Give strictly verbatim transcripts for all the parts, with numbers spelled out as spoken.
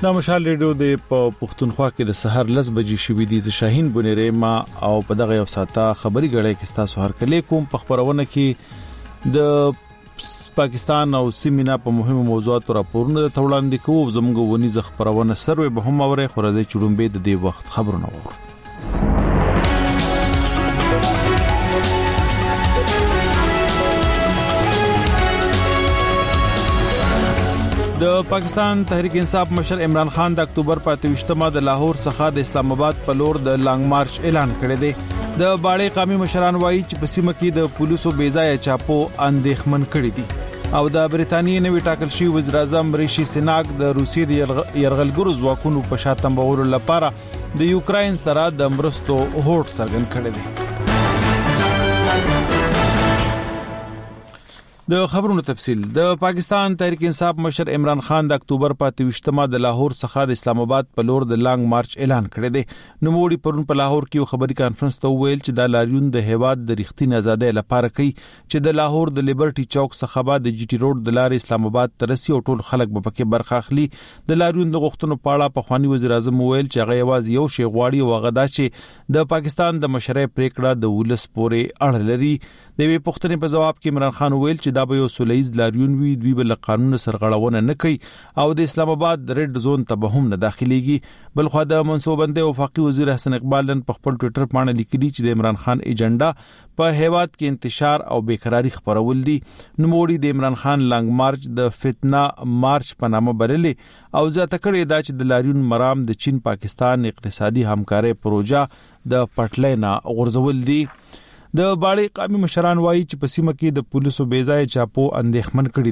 دا مشال ریډیو د پښتونخوا کې د سحر لس بجې شوې دي. ز شاهین بنيري ما او په دغه یو ساته خبري غړې کې تاسو هر کله کوم په خبرونه کې د پاکستان او سیمه په مهمو موضوعاتو راپورونه تړاندې کوو. زموږ ونی ز خبرونه سروي به هم اوره خورځي چړومبې د دې وخت خبرونه وو. د پاکستان تحریک انصاف مشر عمران خان د اکتوبر په اتوشتمه د لاهور څخه د اسلام آباد په لور د لانګ مارچ اعلان کړی دی. د باړې قومي مشران وایي چې په سیمه کې د پولیسو بیځای چاپو اندېښمن کړی دي او د بریتانیې نوی ټاکل شوی وزیر اعظم ریشي سناک د روسیې د یرغلګرو ځواکونو په شاتم بولو لپاره د یوکرين سره د مرستو هوډ څرګند کړی دی. د خبرونو تفصيل. د پاکستان تحریک انصاف مشر عمران خان د اکتوبر په اتوشتمه د لاهور څخه د اسلام آباد په لور د لانګ مارچ اعلان کړی دی. نوموړي پرون په لاهور کې یو خبري کانفرنس ته ویل چې د لاریون د هیواد د ریښتینې ازادۍ لپاره کوي چې د لاهور د لیبرټي چوک څخه بعد د جی ټي روډ د لارې اسلام آباد ترسي او ټول خلک به پکې برخه اخلي. د لاریون د غوښتنو په اړه په خواني وزیر اعظم ویل چې هغه یوازې یو شی غواړي او هغه دا چې د پاکستان د مشرۍ پریکړه د ولس پورې اړه لري. د وی پښتنې په جواب کې عمران خان ویل چې دا به یو سولهیز لاریون وي، دوی بل قانون سرغړونه نه کوي او د اسلام آباد ریډ زون ته به هم نه داخليږي. بل خو د منصوبنده وفاقي وزیر حسن اقبال نن په خپل ټوئیټر باندې لیکلي چې د عمران خان ایجنډا په هیواد کې انتشار او بیقراری خپرول دي. نوموړي د عمران خان لانګ مارچ د فتنه مارچ په نامه بللې او ځکه کړي دا چې د لاریون مرام د چین پاکستان اقتصادي همکاري پروژه د پټلینا غورځول دي. د باړې قومي مشران وایي چې په سیمه کې د پولیسو بیځای چاپو اندېښمن کړي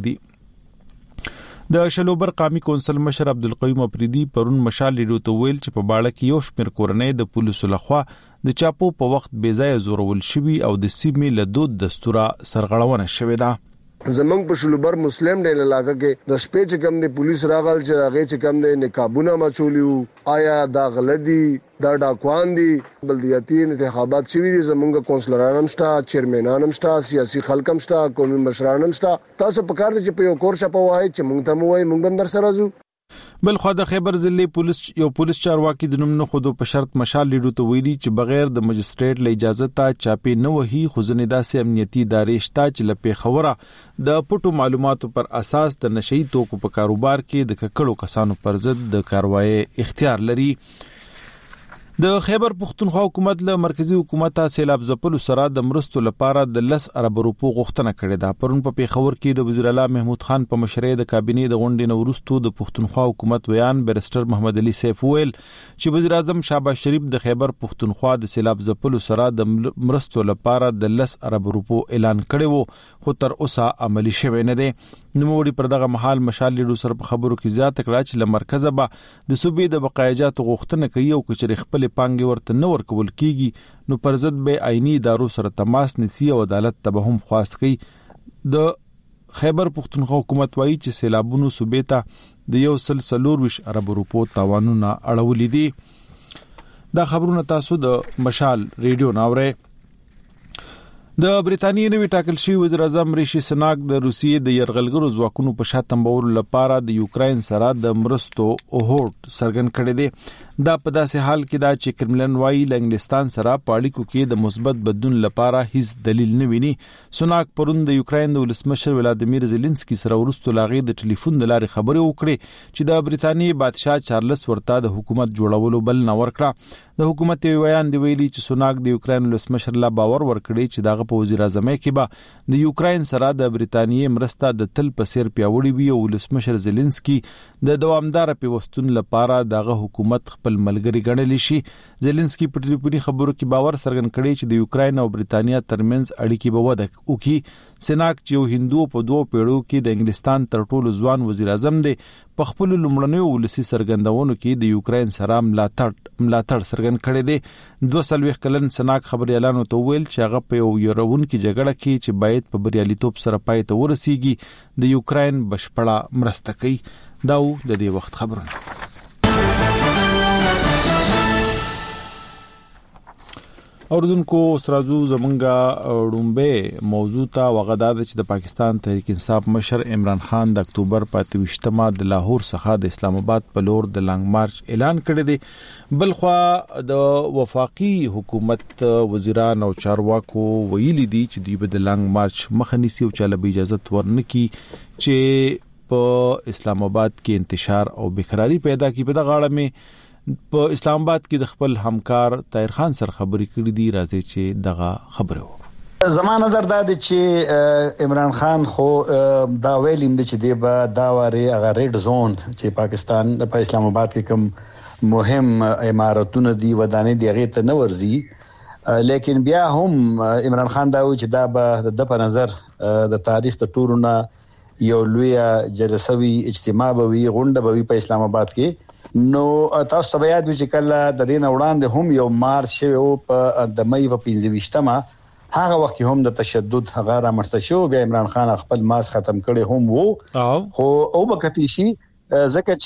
دي. د شلوبر قومي کونسل مشر عبدالقیوم افریدي پرون مشال ریډیو ته ویل چې په باړه کې یو شمېر کورنۍ د پولیسو لخوا د چاپو په وخت بیځای زورول شوی او د سیمې له دود دستوره سرغړونه شوې ده. زمنګ په شلوبر مسلم ډېر علاقه کې د شپې چې کم د پولیس راغل چې هغه چې کم د نقابونه مچولیو آیا دا غلطي دا ډاکوان دي بلدیاتي انتخابات شوي دي. زمونږ کونسلران هم شته، چیرمنان هم شته، سیاسي خلک هم شته، قومي مشران هم شته. تاسو په کار دي چې په یو کور شپه وای چې مونږ ته مو وای مونږ هم در سره ځو. بل خو د خیبر ضلع پولیس یو پولیس چارواکي د نوم نه خودو په شرط مشال لیډو ته ویلي چې بغیر د مجستریټ له اجازه ته چاپی نه وهي خو ځنې داسې امنیتي ادارې شته چې لپاره خبره د پټو معلوماتو پر اساس د نشئی توکو په کاروبار کې د ککړو کسانو پر ضد د کاروایی اختیار لري. د خیبر پښتونخوا حکومت له مرکزی حکومت سیلاب ځپلو سره د مرستو لپاره د لس ارب روپو غوښتنه کړې ده. پرون په پیښور کې د وزیر اعلی محمود خان په مشرۍ د کابینې د غونډې نو وروسته د پښتونخوا حکومت ویان بیرسټر محمد علي سیف ویل چې وزیر اعظم شهباز شریف د خیبر پښتونخوا د سیلاب ځپلو سره د مرستو لپاره د لس ارب روپو اعلان کړی وو خو تر اوسه عملی شوی نه دی. نوموړي پر دغه محل مشال لیډو سره په خبرو کې زیات کړه چې له مرکزه به د صوبې د بقایجات غوښتنه کوي او کچري خپل پانګي ورته نه ورکول کیږي نو پر ضد به آئینی ادارو سره تماس نیسي او عدالت ته به هم خواست کوي. د خیبر پښتونخوا حکومت وایي چې سیلابونو صوبې ته د یو سل سلور ویش ارب روپو تاوانونه اړولې دي. دا خبرونه تاسو د مشال ریډیو ناوړئ. د بریتانیې نوی ټاکل شوی وزیر اعظم ریشي سناک د روسیې د یرغلګرو ځواکونو په شاتم بولو لپاره د یوکرين سره د مرستو هوډ څرګند کړی دی. دا په داسې حال کې دا چې کرملن وايي له انګلستان سره په اړیکو کې د مثبت بدلون لپاره هیڅ دلیل نه ویني. سناک پرون د یوکرين د ولسمشر ولادیمیر زيلنسکي سره ورسته لاغي د ټلیفون د لارې خبرې وکړې چې د بریتانیې بادشاه چارلس ورته د حکومت جوړولو بل نه ورکړه. د حکومت ویان دی ویلي چې سناک د یوکرين ولسمشر لا باور ورکړي چې دغه په وزیر اعظم کې به د یوکرين سره د بریتانیې مرسته د تل په سیر پیاوړي وي او ولسمشر زيلنسکي د دوامدار پیوستون لپاره دغه حکومت خپل ملګری ګڼل شي. زيلنسکي په ټلیفوني خبرو کې باور څرګند کړی چې د یوکرين او بریتانیا ترمنځ اړیکې به وده وکړي. سناک چې یو هندو په دوه پیړو کې د انګلستان تر ټولو ځوان وزیر اعظم دی په خپل لومړنیو ولسی سرګندونو کې د یوکرين سره ملاتړ ملاتړ څرګند کړی دی. دوه سلويخ کلن سناک خبري اعلان وته ویل چې هغه په یو یورون کې جګړه کې چې باید په بریالیتوب سره پای ته ورسیږي د یوکرين بشپړه مرسته کوي. دا و د دې وخت خبرونه. اوردونکو استرازو زمونږه ډومبه موضوع ته وغداد چې د پاکستان تحریک انصاف مشر عمران خان د اکتوبر په اتوشتمه د لاهور څخه د اسلام آباد په لور د لانګ مارچ اعلان کړی دی. بلخوا د وفاقي حکومت وزیران او چارواکو ویلي دي چې دوی به د لانګ مارچ مخه نیسي او چاله به اجازه ورنکي چې په اسلام آباد کې انتشار او بیقراری پیدا کی. په دغه اړه مې په اسلام آباد کې د خپل همکار طاهر خان سره خبرې کړې دي. راځي چې دغه خبره و زما نظر دا دی چې عمران خان خو دا ویلیم دی چې دی به دا واره هغه ریډ زون چې پاکستان په اسلام آباد کې کوم مهم عمارتونه دي ودانې دی هغه ته نه ورځي، لیکن بیا هم عمران خان دا وی چې دا به د په نظر د تاریخ ته ټورونه یو لوی جلسوي اجتماع به وي غونډه به وي په اسلام آباد کې. نو تاسو ته یاد وي چې کله د دین وړاندې هم یو مارچ شو په د مې په پنځه ویشتمه هغه وخت هم د تشدد هغه رامنځته شو. بیا عمران خان خپل مارچ ختم کړي هم وو خو او بکتی شي ځکه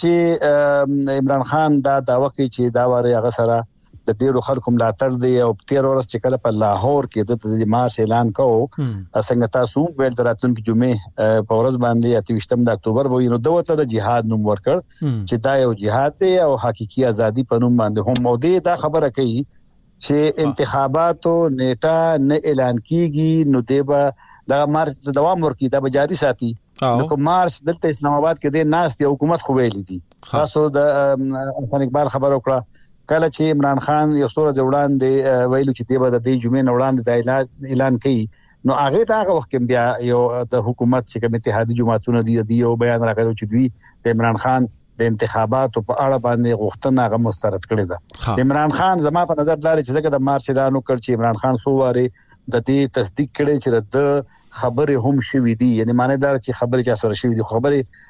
چې عمران خان دا دا وخت چې دا واره هغه سره د ډیرو خلکو ملاتړ دی او تیر ورځ چې کله په لاهور کې د مارچ اعلان کوو څنګه تاسو ویل دراتونکو جمعه په ورځ باندې اتوشتم د اکتوبر به نو دوته د جهاد نوم ورکړ چې دا یو جهاد دی او حقيقي ازادي په نوم باندې هم مودي دا خبره کوي چې انتخاباتو نیټه نه اعلان کیږي نو دیبا دا مارچ دوام ورکړي دا به جاری ساتي. نو کوم مارچ دلته اسلام آباد کې د ناس دی حکومت خو ویلي دي. تاسو د افغان اقبال خبر وکړه کله چې عمران خان یو څوره وړاندې ویلو چې دی به د دې جمعې وړاندې د اعلان کوي نو هغه ته هغه وخت بیا یو د حکومت چې کوم اتحادي جماعتونه دي دی یو بیان راغلی چې دوی د عمران خان د انتخاباتو په اړه باندې غوښتنه هغه مسترد کړې ده. عمران خان زما په نظر لري چې دغه د مارچ اعلان وکړ چې عمران خان سو واره د دې تصدیق کړي چې د خبره هم شوې دي یعنی معنی دا چې خبره چا سره شوې دي خبره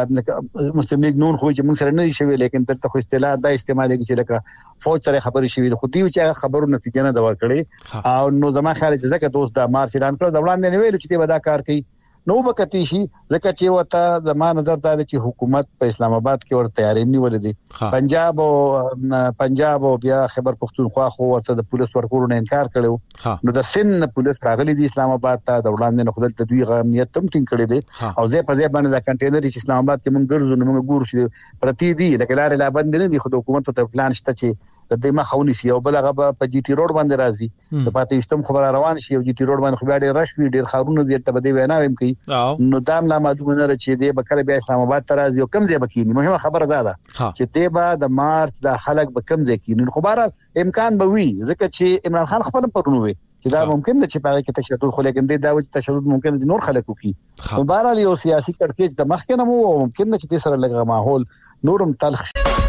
مسلم لیگ نون خو چې موږ سره نه شوي لیکن دلته خو اصطلاح دا استعمال کوي چې لکه فوج سره خبرې شوي خو دی چې خبرو نتیجه نه دا ورکړي او نو زما خیال چې ځکه دوست د مارچ اعلان کړ د وړاندې نه ویل چې دی ودا کار کوي نو بکتی شي ځکه چې وته زما نظر دا چې حکومت په اسلام آباد کې ور تیاری نیولې دي. پنجاب او پنجاب او بیا خیبر پختونخوا خو ورته د پولیس ورکوړو نه انکار کړو نو د سن پولیس راغلي دي اسلام آباد ته د وړاندې نه خپل تدوی غمیت تم ټینګ کړی دي او زه په ځای باندې د کنټینر چې اسلام آباد کې مونږ ګرځو نو موږ ګورو چې پرتی دي لکه لارې لا بند نه دي خو د حکومت ته پلان شته چې د دې مخاوني سی او بلغه په جی ټی روډ باندې راځي د پاتې شتم خبر روان شي او جی ټی روډ باندې خو بیا ډېر رش وی ډېر خارونه دي ته بده وینا ویم کوي نو دام لا معلومه نه چې دې بکره بیا اسلام آباد ته راځي او کم ځای بکینی مهمه خبره ده چې دې با د مارچ د خلک به کم ځای کینی خو بهر امکان به وي ځکه چې عمران خان خپل پرونو وي چې دا ممکن ده چې په کې تشدد خو لیکن دې دا و چې تشدد ممکن دي نور خلک وکي خو بهر یو سیاسي کړکېچ د مخ کې نه مو ممکن نه چې دې سره لږه ماحول نورم تلخ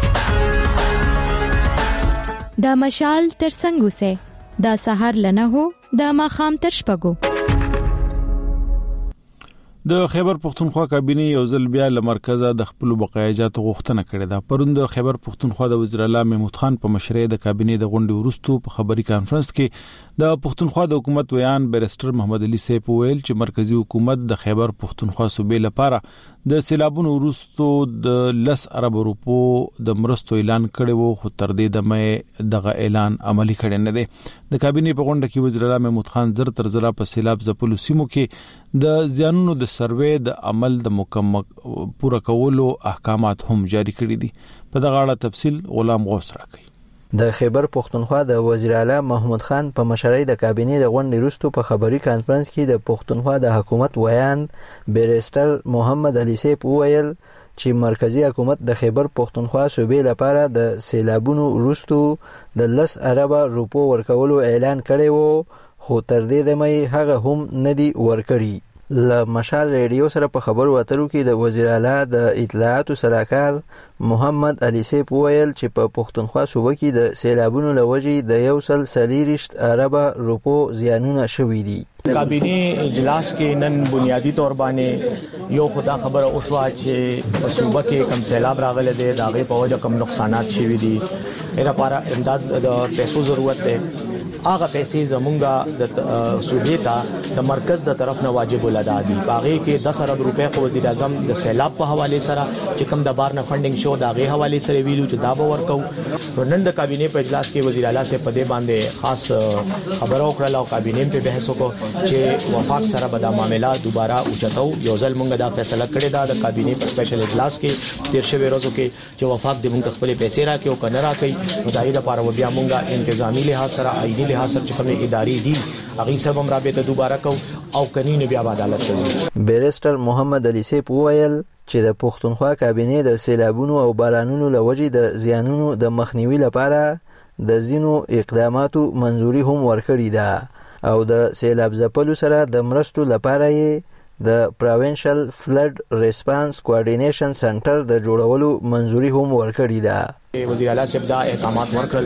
دا مشال تر څنګه سه دا سحر لنه هو دا ماخام تر شپګو. د خیبر پختونخوا کابینه یو ځل بیا له مرکزه د خپل بقایجات غوښتنه کړې ده. پروند خیبر پختونخوا د وزیر اعلی محمود خان په مشرۍ د کابینه د غونډې وروسته په خبري کانفرنس کې د پختونخوا د حکومت ویان بیرستر محمد علي سیف ویل چې مرکزی حکومت د خیبر پختونخوا صوبې لپاره د سیلابونو وروسته د لس ارب روپو د مرستو اعلان کړي وو خو تر دې دمه دغه اعلان عملی کړي نه دي. د کابینه په غونډه کې وزیر اعلی محمود خان زر تر زرا په سیلاب ځپلو سیمو کې د زیانونو د سروې د عمل د مکمل پوره کولو احکامات هم جاری کړي دي. په دغه اړه تفصیل غلام غوث راکړي. د خیبر پختونخوا د وزیر اعلی محمود خان په مشرۍ د کابینه د غونډې وروسته په خبري کانفرنس کې د پختونخوا د حکومت ویان بیرستر محمد علي سیف ویل چې مرکزی حکومت د خیبر پختونخوا صوبې لپاره د سیلابونو وروسته د لس ارب روپو ورکولو اعلان کړی وو خو تر دې دمه هغه هم ندي ورکړي. ل مشال ریډیو سره په خبرو اترو کې د وزیر اعلی د اطلاعات صلاحکار محمد علي سیف ویل چې په پختونخوا صوبه کې د سیلابونو لوجې د یو سل سلیریشت ارب روپو زیانونه شوي دي. کابینه اجلاس کې نن بنیادی تور باندې یو خدا خبره او شو چې صوبه کې کم سیلاب راغله دي داغه په وجه کم نقصانات شوي دي. لپاره امداد د پیسو ضرورت ده هغه پیسې زمونږه د صوبې ته د مرکز د طرف نه واجب الادا دي. باغې کې دس ارب روپے خو وزیر اعظم د سیلاب په حواله سره چې کوم د بار نه فندینګ شو دا غي حواله سره ویلو چې دا به ورکو. نن د کابینه په اجلاس کې وزیر اعلی سے په دې باندې خاص خبرو کړل او کابینه په بحث وکړو چې وفاق سره به دا معاملات دوباره اوچتو. یو ځل مونږ دا فیصله کړې ده د کابینه په سپیشل اجلاس کې تیر شوی ورځو کې چې وفاق د مونږ خپل پیسې راکې او کنه راکې نو دایره لپاره بیا مونږه انتظامی لحاظ سره آئینی لحاظ سره چې کوم اداري دي هغه سبب هم رابطه دوباره کو او کني بیا عدالت کوي. بیرستر محمد علي سیپ وویل چې د پښتونخوا کابینه د سیلابونو او بارانونو لوجې د زیانونو د مخنیوي لپاره د زینو اقداماتو منځوري هم ورکړې ده او د سیلاب ځپلو سره د مرستو لپاره یې د پروینشل فلډ ریسپانس کوارډینیشن سنټر د جوړولو منځوري هم ورکړې ده. وزیر اعلی صاحب دا احکامات ورکړل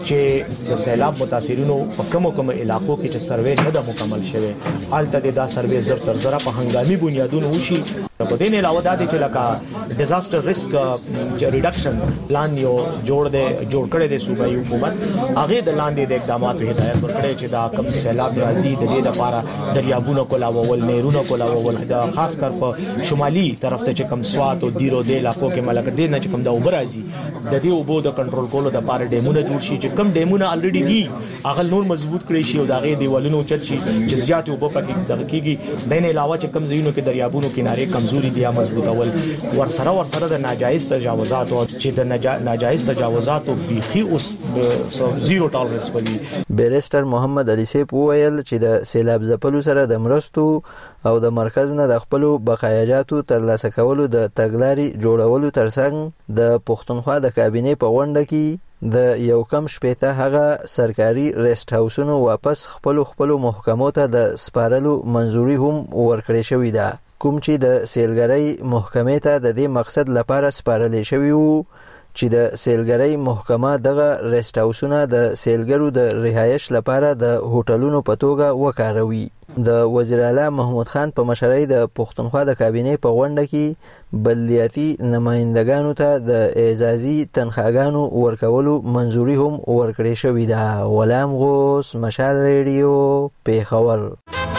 چې د سیلاب متاثرینو په کومو کومو علاقو کې چې سروې نه ده مکمل شوی الته دا سروې زر تر زر په هنګامي بنیادونو وشي. په دې نه علاوه دا چې لکه ډیزاستر ریسک ریډکشن پلان یو جوړ دی جوړ کړی دی صوبایي حکومت هغه د لاندې د اقداماتو هدایت ورکړي چې دا کم سیلاب راځي د دې لپاره دریابونو کولاول نهرونو کولاول دا خاص کر په شمالي طرف ته چې کم سوات او دیرو د علاقو کې ملک دې نه چې کم دا اوبر راځي د اوبو د کنټرول کولو د لپاره ډیمونه جوړ شي چې کم ډیمونه الریډي دي هغه نور مضبوط کړي شي او دا غي دیوالونو چت شي چې زیات اوبو پکې دغه کیږي د نه علاوه چې کم زینو کې دریابونو کنارې کمزوري دي یا مضبوطول ور سره ور سره د ناجایز تجاوزات او چې د ناجایز تجاوزات او بيخي اوس زیرو ټالرنس پلی. بیرستر محمد علي سیپ وویل چې د سیلاب ځپلو سره د مرستو او د مرکز نه د خپل بقایاجاتو ترلاسه کولو د تګلاري جوړولو ترڅنګ د پښتونخوا د کابینه په غونډه کې د یو کم شپېته هغه سرکاري ریسټ هاوسونو واپس خپل خپل محکمو ته د سپارلو منځوري هم ورکړې شوې ده کوم چې د سیلګرۍ محکمې ته د دې مقصد لپاره سپارلې شوی وو چې د سیلګرۍ محکمه دغه ریسټ هاوسونه د سیلګرو د رهایش لپاره د هوټلونو په توګه وکاروي. د وزیر اعلی محمود خان په مشرۍ د پښتونخوا د کابینه په غونډه کې بلدیاتي نمائندګانو ته د اعزازي تنخواګانو ورکولو منځوري هم ورکړې شوې ده. غلام غوث، مشال ریډیو، پیښور.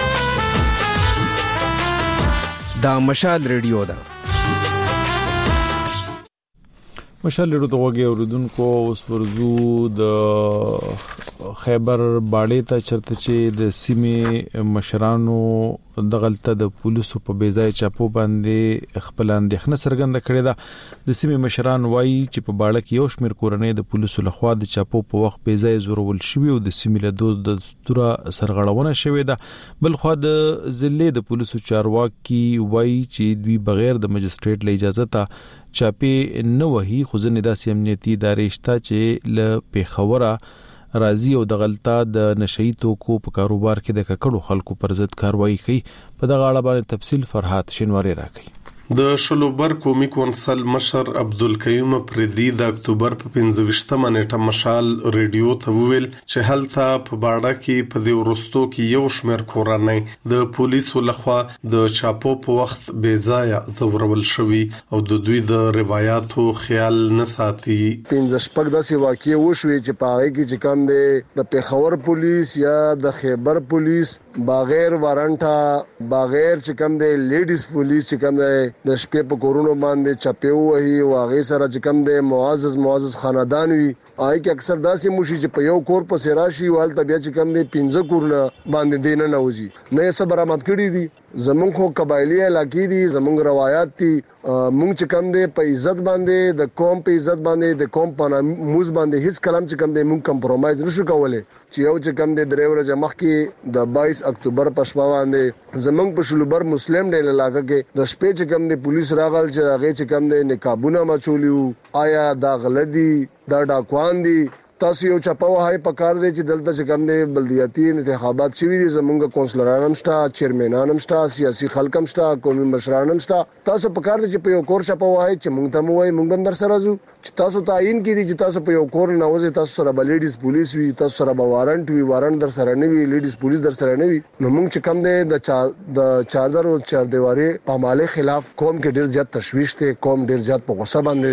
دا مشال ریډیو ده. مشال ریډیو د وګي اوردونکو اوس ورزو د خیبر باړې ته چرته چې د سیمې مشرانو د غلطه د پولیسو په بیځای چاپو باندې خپل اندېښنه څرګنده کړې ده. د سیمې مشران وایي چې په باړه کې یو شمېر کورنۍ د پولیسو لخوا د چاپو په وخت بیځای زورول شوی او د سیمې له دوه د دستوره سرغړونه شوې ده. بل خو د ضلع د پولیسو چارواکي وایي چې دوی بغیر د مجستریټ له اجازه ته چاپې نه وهي خو ځنې داسې امنیتي ادارې شته چې له پیښوره راځي او د غلطه د نشئی توکو په کاروبار کې د ککړو خلکو پر ضد کاروایی کوي. په دغه اړه باندې تفصیل فرحات شینواری راکړي. د شلوبر قومي کونسل مشر عبدالقیوم پردي د اکتوبر په پنځه نیټه مشال ریډیو ته ویل چې هلته په باړه کې په دې ورستو کې یو شمېر کورنۍ د پولیسو لخوا د چاپو په وخت بې ځایه زورول شوي او د دوی د روایتو خیال نه ساتي. پنځه شپږ داسې واقعې وشوې چې په هغه کې چې کوم دی د پیښور پولیس یا د خیبر پولیس بغیر وارنټه بغیر چې کوم دی لیډیز پولیس چې کوم دی د شپې په کورونو باندې چپه وهي او هغه سره چې کوم دی معزز معزز خاندان وي آی کې اکثر داسې موشي چې په یو کور په سراشي او طبيعت چې کوم دی پنځه کورونه باندې دینه نه وځي نه صبر آمد کړی دي. زمونږ خو قبایلی علاقې دي زمونږ روایت دي مونږ چې کوم دی په عزت باندې د قوم په عزت باندې د قوم په موز باندې هیڅ کلام چې کوم دی مونږ کمپرومایز نشو کولای چې یو چې کوم دی درې ورځې مخکې د باییس اکتوبر په شپه باندې زمونږ په شلوبر مسلم ډیل علاقې کې د شپې چې کوم دی پولیس راغل چې هغه چې کوم دی نقابونه مچولیو آیا دا غلطي دا ډاکوان دي تاسو یو چپا وهای په کار دی چې دلته چې کوم دی بلدیاتي انتخابات شوي دي زمونږ کونسلران هم شته چیرمنان هم شته سیاسي خلک هم شته قومي مشران هم شته تاسو په کار دی چې په یو کور چپا وهای چې مونږ ته موای مونږ هم در سره زو چې تاسو تعین کړي چې تاسو په یو کور نه وځي تاسو سره بلیډیز پولیس وي تاسو سره وارنټ وي وارنټ در سره نه وي لیډیز پولیس در سره نه وي نو مونږ چې کوم دی د چا د چادر او چاردیواري په مالي خلاف قوم کې ډیر زیات تشويش ته قوم ډیر زیات په غصه باندې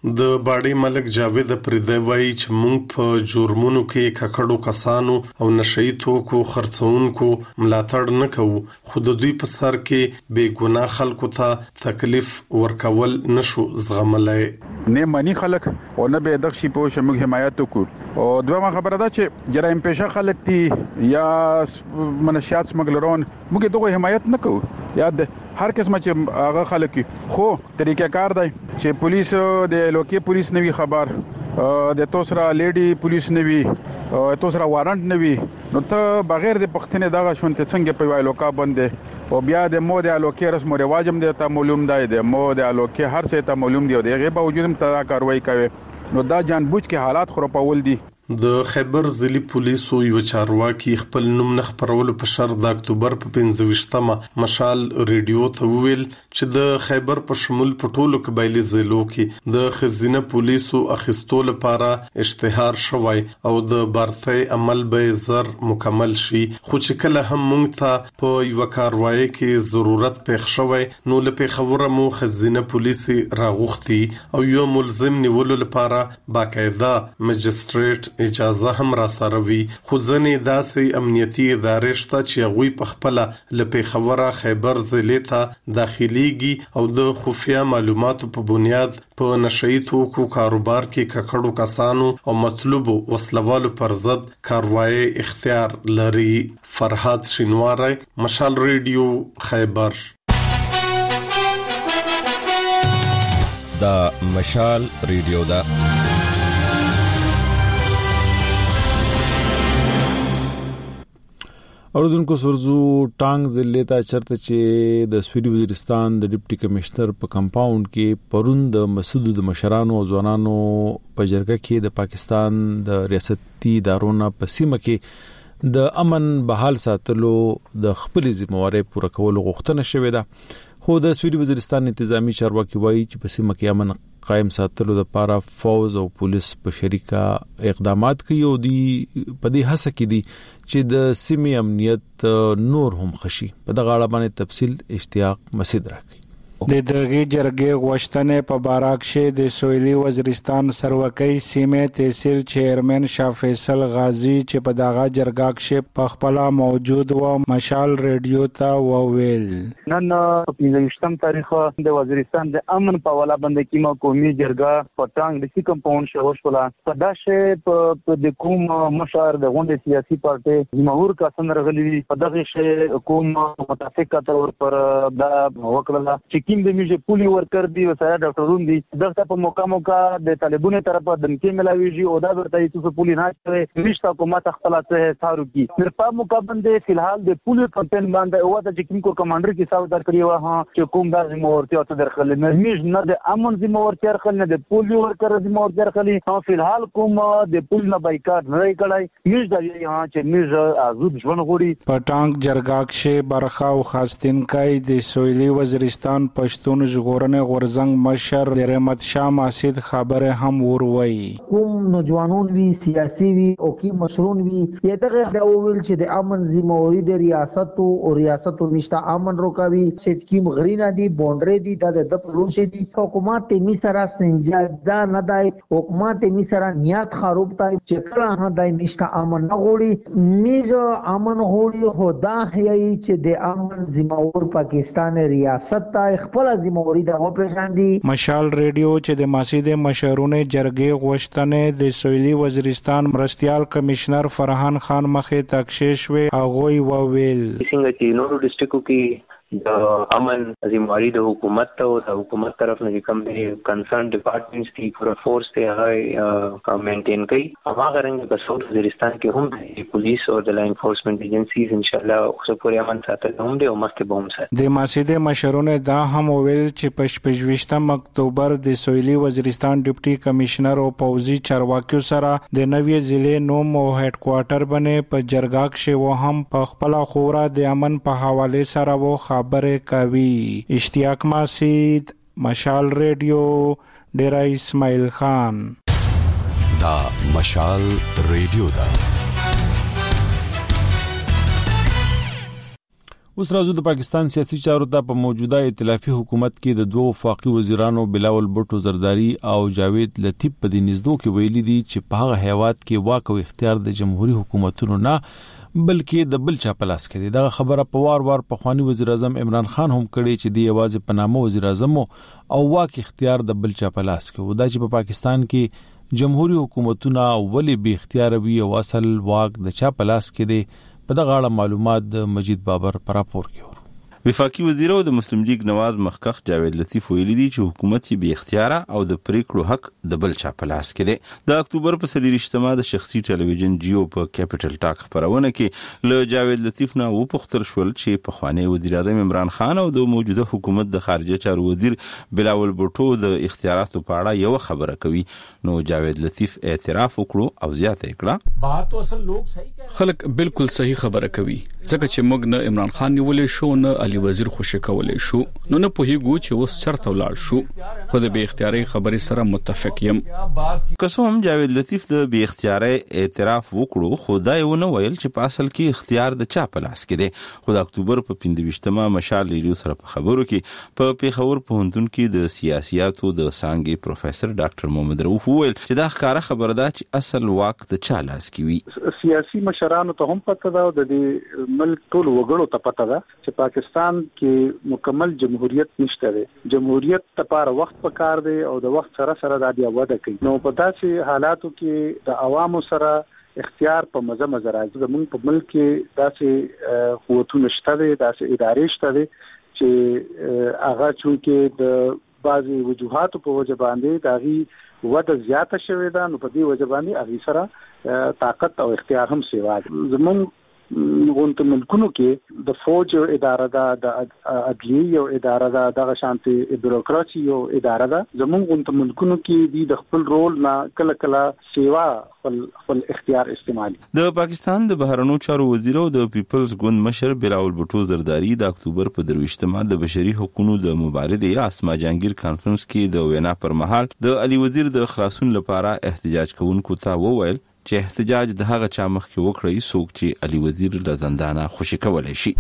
د باډي ملک جاوید پردی وایي چې موږ په جرمونو کې ککړو کسانو او نشئی توکو خرڅونکو ملاتړ نه کوو، خو د دوی په سر کې بے ګناه خلکو ته تکلیف ورکول نشو زغملای. نه مانی خلک او نه به دغه شی په شموږ حمایت وکړو. او دویمه خبره ده چې جرایم پیشه خلک دي یا منشیات سمګلرون موږ دغه حمایت نه کوو. یاد هر قسمه چې هغه خلک خو طریقې کار دی چې پولیس د لوکي پولیس نوی خبر د توسرا لیډي پولیس نوی توسرا وارنټ نوی نو ته بغیر د پښتنې دغه شونته څنګه په وایلو کا باندې او بیا د مو د لوکي رسم او رواجم د ته معلوم دی د مو د لوکي هر څه ته معلوم دی او دغه باوجود هم ته کاروایی کوي نو دا جان بوج کې حالات خرابول دي. د خیبر ضلعي پولیسو یو چارواکي خپل نوم نه خبرولو په شرط د اکتوبر په پنځه ویشتمه مشال ریډیو ته ویل چې د خیبر په شمول په ټولو قبایلی ضلعو کې د خزینه پولیسو اخیستو لپاره اشتهار شوی او د بارتي عمل به زر مکمل شي، خو چې کله هم مونږ ته په یو کاروایی کې ضرورت پېښ شوی نو لپاره خبره مو خزینه پولیسي راغوختي او یو ملزم نیولو لپاره باقاعده مجستریټ اجازه هم را سره وی، خو ځنې داسې امنیتي ادارې شته چې هغوی په خپله له پیښوره خیبر ضلع ته داخلیږي او د خفیه معلوماتو په بنیاد په نشئی توکو کاروبار کې ککړو کسانو او مطلوبو وسلوالو پر ضد کاروایی اختیار لري. فرهاد شینواری، مشال ریډیو، خیبر. دا مشال ریډیو دا اوردونکو سرزو ټانګ ضلع ته چرته چې د سویلي وزیرستان د ډیپټي کمشنر په کمپاوند کې پرون د مسعود د مشرانو او ځوانانو په جرګه کې د پاکستان د ریاستي ادارو په سیمه کې د امن بحال ساتلو د خپل ذمہواري پوره کولو غوښتنه شوې ده، خو د سویلي وزیرستان انتظامی چارواکي وایي چې په سیمه کې امن قائم ساتلو لپاره فوج او پولیس په شریکه اقدامات کوي او دی په دې هڅه کې دي چې د سیمې امنیت نور هم خشي. په دغه اړه باندې تفصیل اشتیاق مسعود راکړي. د دغه جرګې غوښتنې په باراکشه د سویلي وزیرستان سروکۍ سیمه تحصیل چیرمن شاه فیصل غازی چې په دغه جرګه کې په خپل موجود و مشال ریډیو ته وویل نن په پنځمشتم تاریخ د وزیرستان د امن په والا باندې کیما قومي جرګه په ټانګ د سیکم پاون شوش ولا په داشه په د کوم مشار د غونډې سیاسي پارټي جمهور کا سندرغلی په دغه شی کوم متفق تر پر د وکړه چې کیم د میجه پولی ورکر دی وسره ډاکټرون دي دغه په موقع موقع د طالبونو طرفه د دمکی ملاویږي او دا ورته چې پولی نه کوي نشته حکومت خپل څه تارو کی تر په موقع باندې فلحال د پولی کمپاین باندې او د چې کو کمانډر کی ساو در کړی و ها چې کوم د ذمہورتي او درخل نه میج نه د امن ذمہورتي درخل نه د پولی ورکر ذمہورتي درخل او فلحال کوم د پول نه بایکاټ نه کړای میج د ها چې میج ازود ژوند غوړي په ټانګ جرګه کې برخه او خاصتنکای د سویلي وزیرستان پښتون ژغورنې غورزنګ مشر رحمت شاه ماسید خبره هم وروي کوم نوجوانون وی سیاسي وی او کی مشرون وی یدغه د اول چې د امن ذمہوری د ریاست او ریاست نشته امن روکاوي چې کیم غرینا دی بونډري دی د د پرون شي دی حکومت ته می سره سنجاده نه دی حکومت ته می سره نیت خراب تای چې کله نه دی نشته امن نه غوړي میزه امن غوړي هو دا هي چې د امن ذمہور پاکستان ریاست ته خپل ذمہوری د وپېژاندي. مشال ریډیو چې د مسعود مشرونه جرګې غوښتنې د سویلي وزیرستان مرستيال کمشنر فرحان خان مخه تکشیش وی هغه وویل څنګه چې نورو ډیسټریکټو کې د امن ذمہواری د حکومت ته او د حکومت طرف نه کوم دي کنسرن ډپارټمنټس کی پورا فورس ته هغه مینټین کوي هغه رنګ په ساوث وزیرستان کې هم د پولیس او د لا انفورسمنت ایجنسیز ان شاء الله خو پورې امن ساتل هم دي او مخکې به هم ساتي. د مسعود مشرونه دا هم ویل چې په پنځه اکتوبر د سویلي وزیرستان ډیپټي کمشنر او پوزي چارواکیو سره د نوې ضلع نوم او هډ کوارټر باندې په جرګه کې و هم په خپل خورا د امن په حواله سره و خبره کوي. اشتیاق مسعود، مشال ریډیو، ډیرا اسماعیل خان. دا مشال ریډیو دا اوس راځو د پاکستان سیاسي چارو ته. په موجوده ائتلافي حکومت کې د دوه وفاقي وزیرانو بلاول بټو زرداری او جاوید لطیف په دې نږدو کې ویلي دي چې په هغه هیواد کې واک او اختیار د جمهوریت حکومتونو نه بلکې د بل چا په لاس کې دی. دا خبره په وار وار په خواني وزیر اعظم عمران خان هم کړي چې دی یوازې په نامه وزیر اعظم او واک اختیار د بل چا په لاس کې و. دا چې په پاکستان کې جمهوریت حکومتونه ولې به اختیار وي او اصل واک د چا په لاس کې دی، په دغه اړه معلومات د مجید بابر پر راپور کې. وفاقي وزیر او د مسلم لیگ نواز مخکخ جاوید لطیف ویلي دي چې حکومت یې به اختیار او د پریکړو حق د بل چا په لاس کې دی. د اکتوبر په څلورویشتمه د شخصي ټلویزیون جیو په کیپټل ټاک خبرونه کې له جاوید لطیف نه وپوښتل شول چې په خوانی وزیر اعظم عمران خان او د موجوده حکومت د خارجه چارو وزیر بلاول بوټو د اختیاراتو په اړه یو خبره کوي. نو جاوید لطیف اعتراف وکړو او زیاته کړه بات اصل لوگ صحیح خلک بالکل صحیح خبره کوي، ځکه چې موږ نه عمران خان نیولې شو نه علي وزیر خوشی کولای شو، نو نه پوهیږو چې اوس چرته ولاړ شو. خو د بی اختیاري خبرې سره متفق یم. که هم جاوید لطیف د بی اختیاري اعتراف وکړو، خو دا یو نه ویل چې په اصل کې اختیار د چا په لاس کې دی. خو د اکتوبر په پنځه مشال ریډیو سره په خبرو کې په پیښور پوهنتون کې د سیاسياتو د څانګې پروفیسور ډاکټر محمد رؤوف وویل چې دا ښکاره خبره ده چې اصل واک د چا لاس کې وي. سیاسي مشرانو ته هم پته ده او د دې ملک ټول وګړو ته پته ده چې پاکستان کې مکمل جمهوریت نشته دی. جمهوریت لپاره وخت پکار دی او د وخت سره سره د بیا وده کوي. نو په داسې حالاتو کې د عوامو سره اختیار په مزه مزه راځي. زموږ په ملک کې داسې قوتونه شته دي، داسې ادارې شته دي چې هغه چونکې د بعضي وجوهاتو په وجه باندې داغي وده زیاته شوې ده، نو په دې وجه باندې هغه سره طاقت او اختیار هم سیوا. زموږ غونټ ملکونو کې د فوج او اداره ده، د عدلیه او اداره ده، د شانتي بیروکراسي او اداره ده. زموږ غونټ ملکونو کې د خپل رول نه کله کله سیوا خپل خپل اختیار استعمالي. د پاکستان د بهرنیو چارو وزیر او د پیپلز ګوند مشر بلاول بوټو زرداری د اکتوبر په درویشتمه د بشري حقوقو د مبارزې یا اسما جهانگیر کانفرنس کې د وینا پر مهال د علي وزیر د خلاصون لپاره احتجاج کوونکو ته وویل چې احتجاج د هغه چا مخ کې وکړي څوک چې علي وزیر له زندانه خوشی کولای شي.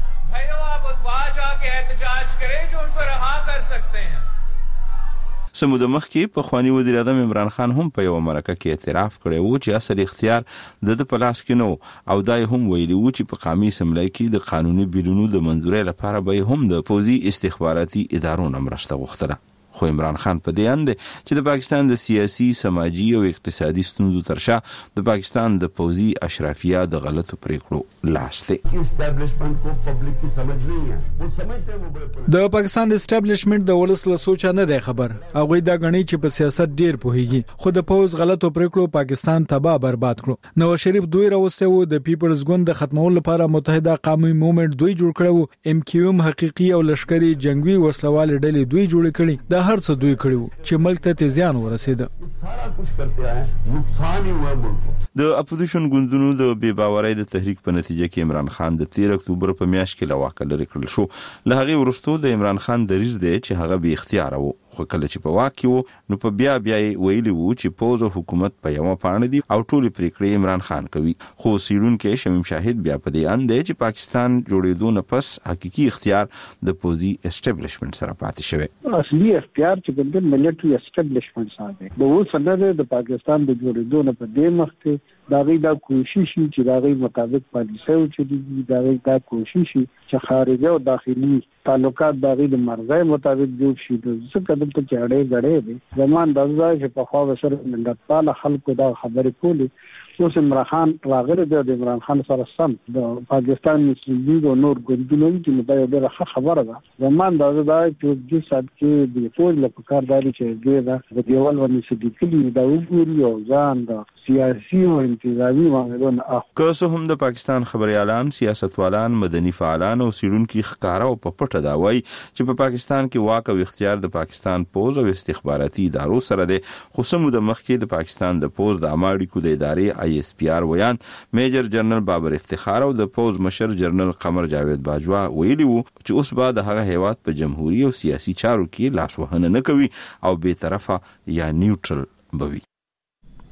سمود مخ کې په خواني وزیر اعظم عمران خان هم په یو مرکه کې اعتراف کړی وو چې اصل اختیار د د پلاس کې نو، او دای هم ویلي وو چې په قومي اسمبلی کې د قانوني بیلونو د منځوري لپاره به هم د پوزي استخباراتي ادارو مرسته غوښتله. خو عمران خان په دې اند چې د پاکستان د سیاسي، سماجی او اقتصادي ستونزو ترشا د پاکستان د پوزي اشرافیه د غلطو پریکړو لاس دی. اسټابلیشمنت کو پبلک کی سمجھ نہیں ہے، وہ سمجھتے ہیں د پاکستان اسټابلیشمنت د ولس له سوچ نه دی خبر. هغه دا غني چې په سیاست ډیر پوهیږي، خو د پوز غلطو پریکړو پاکستان تباہ برباد کړو. نواز شریف دوی راوسته وو د پیپلز ګوند د ختمولو لپاره متحده قومي موومېنټ دوی جوړ کړو. ام کیو ایم حقيقي او لشکري جنگي وسلوال ډلې دوی جوړ کړي. د هر څه دوی کړو چې ملک ته زیان ورسېده. سارا کچھ کرتے ہیں، نقصان ہی ہوا ملک کو. د اپوزیشن ګوندونو د بې باورۍ د تحریک په نتیجه کې عمران خان د تیر اکتوبر په میاشت کې له واکه لرې کړل شو. له هغې وروسته د عمران خان دریځ دی چې هغه بې اختیاره و، خو کله چې په واک کې و نو په بیا بیا یې ویلي وو چې پوز او حکومت په یوه پاڼه دي او ټولې پریکړې عمران خان کوي. خو څېړونکی شمیم شاهد بیا په دې اند دی چې پاکستان جوړېدو نه پس حقیقي اختیار د پوزي اسټابلیشمنت سره پاتې شوی. اصلي اختیار چې د ملټري اسټابلیشمنت سره دی. د اوس نه د پاکستان د جوړېدو نه په دې مخ کې دا غي دا کوشش چې دا غي مطابق پالیسي او چې دا غي دا کوشش چې خارجي او داخلي تعلقات دا غي د مرزي مطابق جوړ شي. د څه قدم ته چاړې غړې دي زمان د ځای چې په خوا سره ملتپال خلکو دا خبرې کولې. اوس عمران خان راغلی د عمران خان سره سم د پاکستان مسلم لیگ او نور ګوندونو چې دا یو ډېره خبره ده. زمان دا ځای چې د سات کې د فوج له کارداري چې دا د دیوال باندې سدي دا وګوري او ځان د سیاسي او انتظامی معاملونو که څه هم د پاکستان خبريالان، سیاستوالان، مدني فعالان او سیرونکو ښکارا او په پټه دا وایي چې په پاکستان کې واک او اختیار د پاکستان پوز او استخباراتي ادارو سره دی. خو سمو د مخکې د پاکستان د پوز د اماړیکو د ادارې آی اس پی آر ویان میجر جنرال بابر افتخار او د پوز مشر جنرال قمر جاوید باجوا ویلي وو چې اوس به د هغه هیواد په جمهوریت او سیاسي چارو کې لاس وهنه نه کوي او به طرفه یا نیوټرل بوي.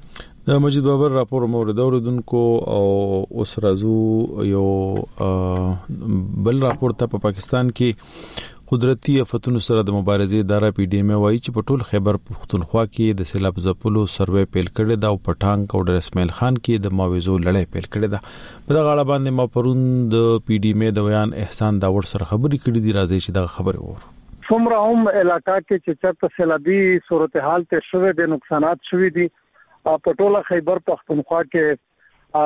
د مجید بابر راپور مورد اوردونکو او اوس راځو یو بل راپور ته په پاکستان کې قدرتي آفتونو سره د مبارزې اداره پی ډی ایم وايي چې په ټول خیبر پختونخوا کې د سیلاب ځپلو سروې پیل کړی دا او پټانګ او ډر اسماعیل خان کې د ماویزو لړۍ پیل کړی دا په دغه اړه باندې ما پرون د پی ډی ایم د بیان احسان داور سره خبرې کړې دي راځي چې دا خبره وره څومره هم علاقہ کې چې چرته سیلابي صورتحال ته شوه د نقصانات شوي دي په ټول خیبر پختونخوا کې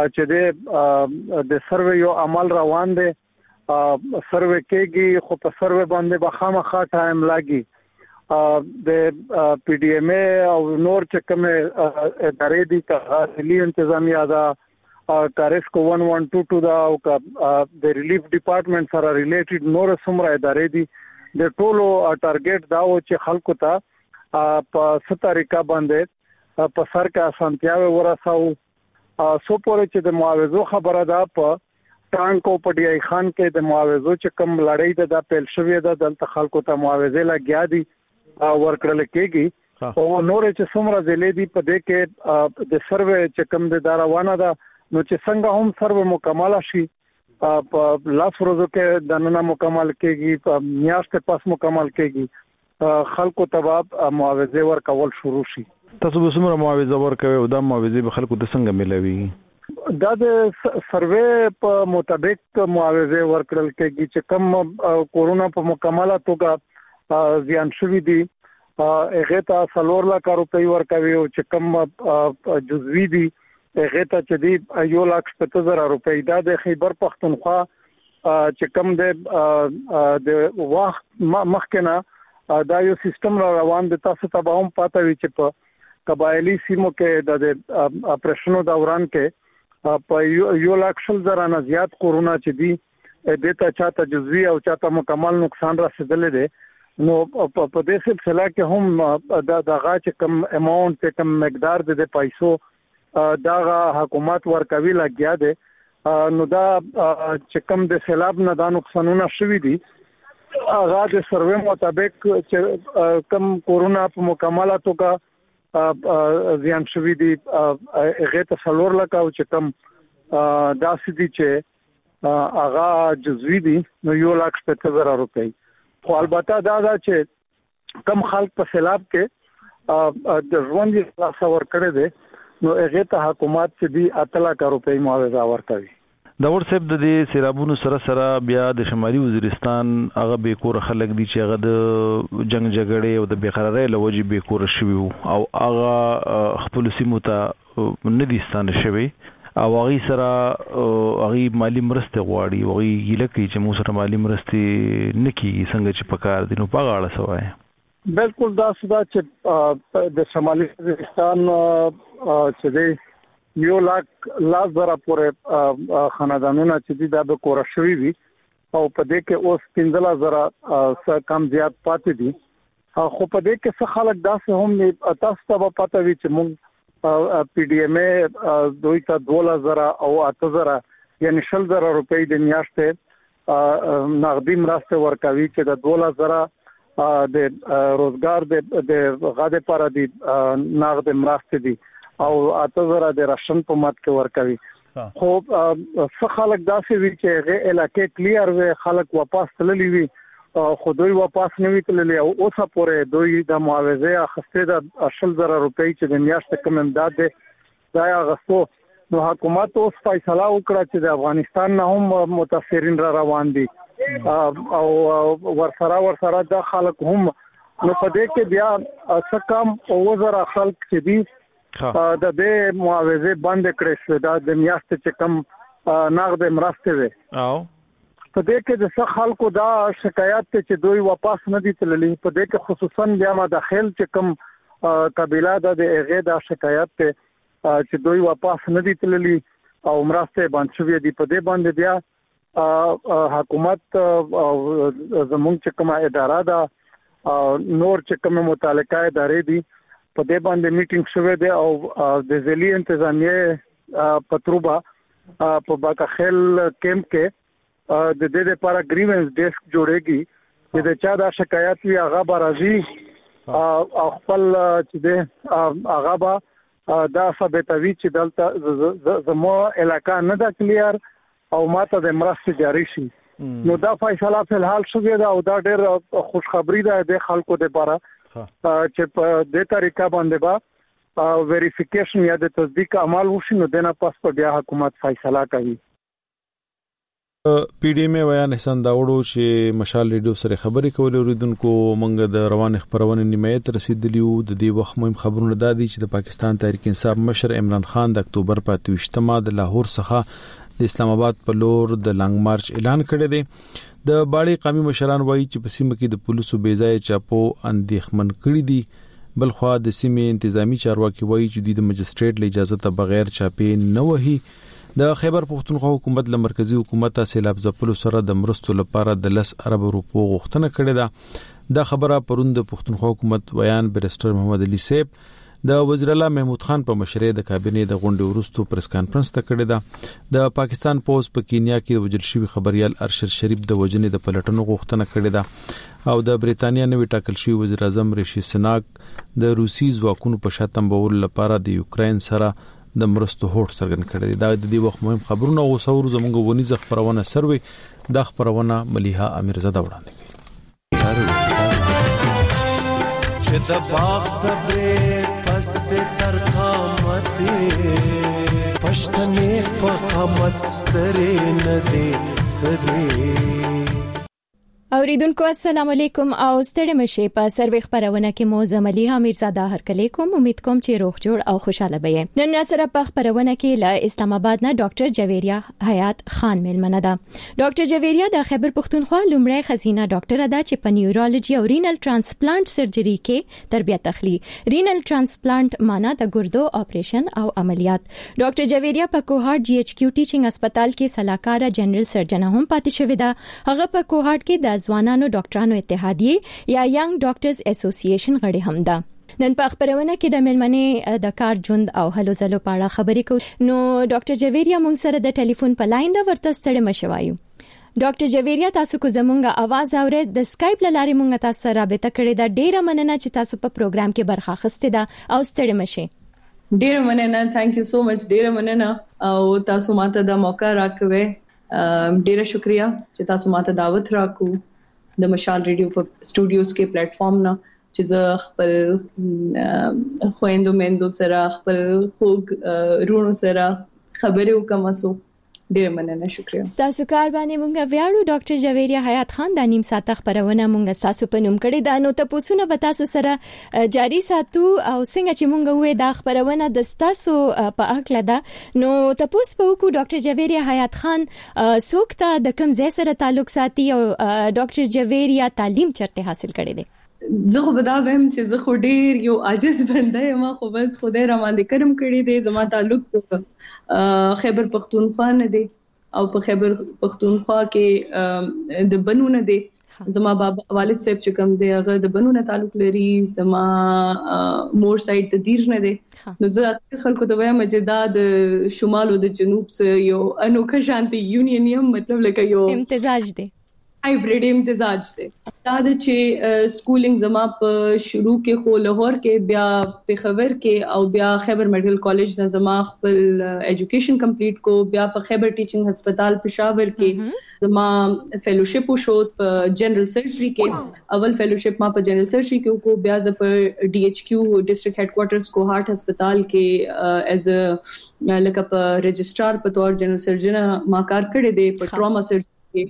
چې د سروې یو عمل روان دی سروې کېږي خو په سروې باندې به خامخا ټایم لاګي د پی ډی ایم او نور چې کوم ادارې دي تحصیلي انتظامیه دا کارسکو ون ون ټو ټو دا او د ریلیف ډپارټمنټ سره ریلیټډ نور څومره ادارې دي د ټولو ټارګټ دا و چې خلکو ته په ستاریکا باندې په سر کې اسانتیاوي ورساو سو پورې چې د معاوضو خبره ده په ټانک او په ډی ای خان کې د معاوضو چې کم لړۍ ده د پیل شوې ده دلته خلکو ته معاوضه لګیا دي ورکړل کېږي او نور چې څومره ضلع دي په دې کې د سروې چې کم د داروانه ده نو چې څنګه هم سروې مکمل شي په لاس ورځو کې د نن مکمل کېږي په میاشتې پاس مکمل کېږي خلکو ته معاوضه ورکول شروع شي. تاسو به څومره معاوضه ورکوي او دا معاوضه به خلکو ته څنګه ملوي؟ دا د سروې په مطابق معاوضه ورکړل کېږي چې کم کورونا په مکمله توګه زیان شوی دي هغه ته څلور لک روپۍ ورکوي او چې کم جزوی دي هغه ته چې دی یو لک شپږ زره روپۍ دا د خیبر پختونخوا چې کم د د وخت مخکنه دا یو سیستم را روان دي تاسو ته به هم پاتې وي چې په قبایلی سیمو کې د اپریشنو دوران کې په یو لک شل زره نه زیات کورونا چې دی د ته چاته جزوی او چاته مکمل نقصان رسیدلې دي نو په دې سلسله کې هم د دغه چې کم اماونت ته کم مقدار د پیسو دا حکومت ورکوي لګیا دي نو دا چې کم د سیلاب نه د نقصانونه شوي دي هغه د سروې مطابق چې کم کورونا په مکمله توګه زیان شوي دي هغه ته څلور لک او چې کم داسې دي چې هغه جزوی دي نو یو لک شپږ زره روپۍ خو البته دا دا چې کم خلک په سیلاب کې د ژوند یې لاس ور کړی دی نو هغه ته حکومت چې دی اته لک روپۍ معاوضه ورکوي. دا ورسېب د دې سیلابونو سره سره بیا د شمالي وزیرستان هغه به کور خلک دي چې هغه د جنگ جګړې او د بیقرارۍ لوجې به کور شوي او هغه خپل سیمو ته ندي ستانه شوي او هغه سره هغه مالی مرسته غواړي او هغه یلکه چې مو سره مالی مرسته نکي څنګه چې پکار دي نو په اړه سوای. بالکل دا سودا چې د شمالي وزیرستان چې دی یو لاک لاس زره پورې خاندانونه چې دي دا به کور شوي وي او په دې کې اوس پنځه زره څخه کم زیات پاتې دي خو په دې کې څه خلک داسې هم تاسو ته به پته وي چې موږ پی ډی ایم ای دوی ته دوه زره او اته زره یعنی شل زره روپۍ د میاشتې نغدي مرسته ورکوي چې د دوه زره د روزګار د غاده پر دي نغد مرسته دي او اته زره د راشن په مات کې ورکوي خو څه خلک داسې وی چې هغه علاقې کلیر وي خلک واپس تللی وي خو دوی واپس نه وی تللی او اوسه پورې دوی د معاوضه اخیسته د شل زره روپۍ چې د میاشتې کم امداد دی دا غوښتو نو حکومت اوس فیصله وکړه چې د افغانستان نه هم متاثرین را روان دي او ورسره ورسره د خلک هم نو په دې کې بیا څه کم او زره خلک چې دي د دې معاوضه بند کړې شو دا د میاشتې چې کم نغد مرسته وي او په دې کې د څه خلکو دا شکایت چې دوی واپس نه دي تللی په دې کې خصوصا بیا ما داخل چې کم قبيله د هغه دا شکایت ته چې دوی واپس نه دي تللی او مرسته باندې شوې دي په دې باندې بیا حکومت او زموږ چې کومه اداره ده نور چې کومه متعلقه ادارې دي په دې باندې میټینګ شوه دی او د ځلي انتظامیه پتروبا په باکخل کیمپ کې د دې لپاره گریونس ډیسک جوړېږي چې د چا دا شکایت وي هغه به راځي او خپل چې د هغه به دا ثابتوي چې دلته زمو علاقہ نه دا کلیر او ماته د مرستې جاری شي. نو دا فیصله په الحال شوې ده او دا ډېر خوشخبری ده د خلکو لپاره چې په دې طریقه باندې با ویریفیکیشن یا د تصدیق عمل وشي نو دنه پس په بیا حکومت فیصله کوي. پی ډی ایم ویان احسان داوړو چې مشال ریډیو سره خبرې کولې اوریدونکو مونږ د روان خبرونه نمایت رسیدلیو د دې وخت مهم خبرونه دادي چې د پاکستان تحریک انصاف مشر عمران خان د اکتوبر په اتوشتمه د لاهور څخه د اسلام آباد په لور د لانګ مارچ اعلان کړی دی. د باړي قومي مشران وایي چې په سیمه کې د پولیسو بیځای چاپو اندېښمن کړی دي. بلخوا د سیمې انتظامی چارواکي وایي چې د مجستریټ له اجازه ته بغیر چاپې نه وهي. د خیبر پختونخوا حکومت له مرکزی حکومت سیلاب ځپلو سره د مرستو لپاره د لس ارب روپو غوښتنه کړې ده. دا خبره پروند د پختونخوا حکومت ویان بریسټر محمد علي سیب د وزیر اعلی محمود خان په مشرۍ د کابینې د غونډې وروسته پریس کانفرنس ته کړې ده. د پاکستان پوز په کینیا کې وجل شوی خبريال ارشد شریف د وجنې د پلټنو غوښتنه کړې ده او د بریتانیا نوی ټاکل شوی وزیر اعظم ریشي سناک د روسي ځواکونو په شاتم بول لپاره د یوکرين سره د مرستو هوټ څرګند کړی. دا د دې وخت مهم خبرونه او څور زموږ ونیزه خبرونه سروي د خبرونه مليحه امیرزاده وړاندې کوي. چې د باغ صبر پس د تر قامت پښتنې په قامت سترې نه دي سدي. اوریدونکو السلام علیکم او ستړي مشه په سروي خبرونه کې مو زمليحه امیرزاده هرکلی کوم. امید کوم چې روغ جوړ او خوشاله به نن سره په خبرونه کې له اسلام آباد نه ډاکټر جویریا حیات خان ملمنه ده. ډاکټر جویریا د خیبر پختونخوا لومړی خزینه ډاکټر ده چې په نیورولوژي او رینل ترانسپلانت سرجری کې تربیت اخلي. رینل ترانسپلانت معنی د ګردو اپریشن او عملیات. ډاکټر جویریا په کوهارت جی ایچ کیو ټیچینګ هسپتال کې سلاکار جنرال سرجن هم پاتې شوې ده. هغه په کوهارت کې د ځوانانو ډاکټرانو اتحادیه یا ینګ ډاکټرز اسوسییشن غړي هم ده. نن په خبرونه کې د ملمنې د کار ژوند او هلو زلو په اړه خبرې کوو. نو ډاکټر جویریا مونږ سره د ټلیفون په لاین د ورته ستړي مشوایو. ډاکټر جویریا تاسو کو زمونږه आवाज اورئ د سکایپ لارې مونږ تاسو سره رابطه کړې ده. ډیره مننه چې تاسو په پروګرام کې برخه اخیستې ده او ستړي مشه. ډیره مننه. ثانک یو سو مچ. ډیره مننه او تاسو ماته د موقع راکوي. ډیره شکریا چې تاسو ماته دعوت راکو د مشال ریډیو په سټوډیوز کې پلیټ فارم نه چې زه خپل خويندو مندو سره خپل خوږ رونو سره خبرې وکم. اسو ډیر مننه. شکریا. تاسو کار باندې مونږ ویاړو. ډاکټر جویریا حیات خان د نیم ساعت خبرونه مونږ تاسو په نوم کړی دا. نو تاسو نه به تاسو سره جاری ساتو او څنګه چې مونږ وې دا خبرونه د تاسو په اکل ده. نو تاسو په وکړو ډاکټر جویریا حیات خان څوک ته د کوم ځای سره تعلق ساتي او ډاکټر جویریا تعلیم چرته حاصل کړی دی؟ زه خو بدا وهم چې زه خو ډیر یو عاجز بنده یم. خو بس خدای را باندې کرم کړی دی. زما تعلق خیبر پختونخوا نه دی او په خیبر پختونخوا کې د بنو نه دی. زما بابا والد صاحب چې کوم دی هغه د بنو نه تعلق لري. زما مور سایډ د دیر نه دی. نو زه خلکو ته وایم چې دا د شمال او د جنوب سره یو انوکه شانتي یونین یم. مطلب لکه یو امتزاج دی، هایبریډ امتزاج دی. استاد چې سکولینګ زما په شروع کې خو لاهور کې بیا پېښور کې او بیا خیبر میډیکل کالج نه زما خپل ایجوکیشن کمپلیټ کو. بیا په خیبر ټیچینګ هسپتال پېښور کې زما فیلوشپ وشو په جنرال سرجری کې. اول فیلوشپ ما په جنرال سرجری کې کو. بیا ز په ډي ایچ کیو ډسټریکټ هډ کوارټرز کوهارت هسپتال کې ایز ا لکه په رجسٹرار په تور جنرال سرجن ما کار کړی دی په ټراما سرجری.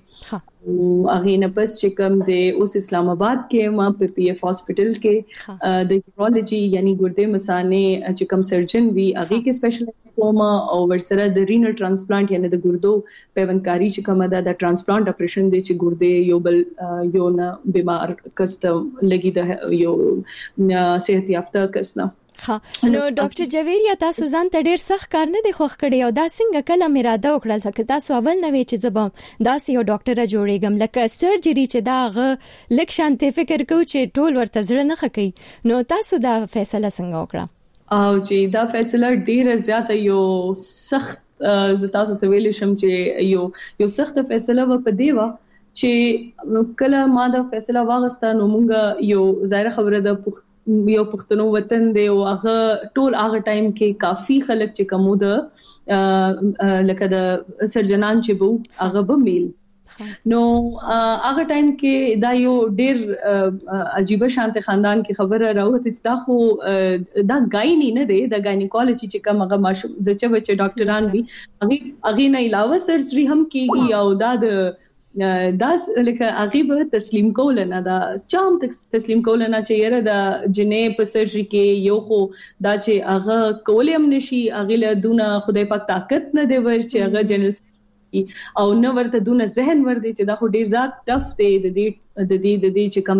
اغه نه پس چې کوم د اوس اسلام آباد کې ما په پی ایف هاسپټل کې د یورولوژي یعنی ګردې مثانه چې کوم سرجن وی اغه کې سپیشلیست کوم او ورسره د رینل ترانسپلانت یعنی د ګردو پیوندکاری چې کوم ده د ترانسپلانت اپریشن دی چې ګردې یو بل یو نه بیمار کس ته لګي د یو صحت یافته کس نه. ها نو ډاکټر جویریا تاسو ځان ته ډیر سخت کار نه دی خوښ کړی او دا څنګه کله مراده وکړل چې تاسو اول نه وی چې زبم داسې یو ډاکټر جوړېږم لکه سرجری چې دا غ لک شانتي فکر کو چې ټول ورته زړه نه خکې. نو تاسو دا فیصله څنګه وکړه؟ او چې دا فیصله ډیره زیاته یو سخت ز تاسو ته ویل شم چې یو یو سخت فیصله و په دیوا چې کله ما دا فیصله واغسته نو مونږ یو ظاهر خبره ده یو پښتنو وطن دی او هغه ټول هغه ټایم کې کافي خلک چې کومو د لکه د سرجنان چې بو هغه به میل نو هغه ټایم کې دا یو ډیر عجیب شانته خاندان کې خبره راوته چې دا خو دا غاینی نه دی دا گاینیکولوژي چې کوم هغه ماشوم زچه بچه ډاکټران وي هغه هغه نه علاوه سرجری هم کیږي او دا د دا لکه هغه به تسلیم کول نه دا چام تسلیم کول نه چې یره دا جنې په سرجری کې یو خو دا چې هغه کولم نشي هغه له دونه خدای پاک طاقت نه دی ور چې هغه جنرال او نو ورته دونه ذهن ور دي چې دا خو ډیر زیات ټف دی د دې د دې د دې چې کوم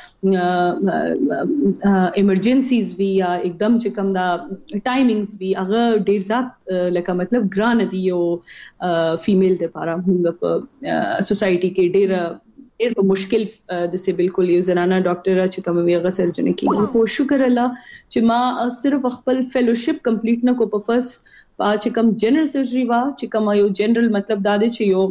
دا ایمرجنسیز وی یا एकदम چې کوم دا ټایمینګز وی هغه ډیر زیات لکه مطلب ګران دی یو فیمیل د لپاره موږ په سوسايټي کې ډیر ډیر په مشکل د سه بالکل یو زنانه ډاکټر چې کوم ویغه سرجن کیږي خو شکر الله چې ما صرف خپل فیلوشپ کمپلیټ نه کو په فرست چې کوم جنرال سرجری وا چې کوم یو جنرال مطلب دا دی چې یو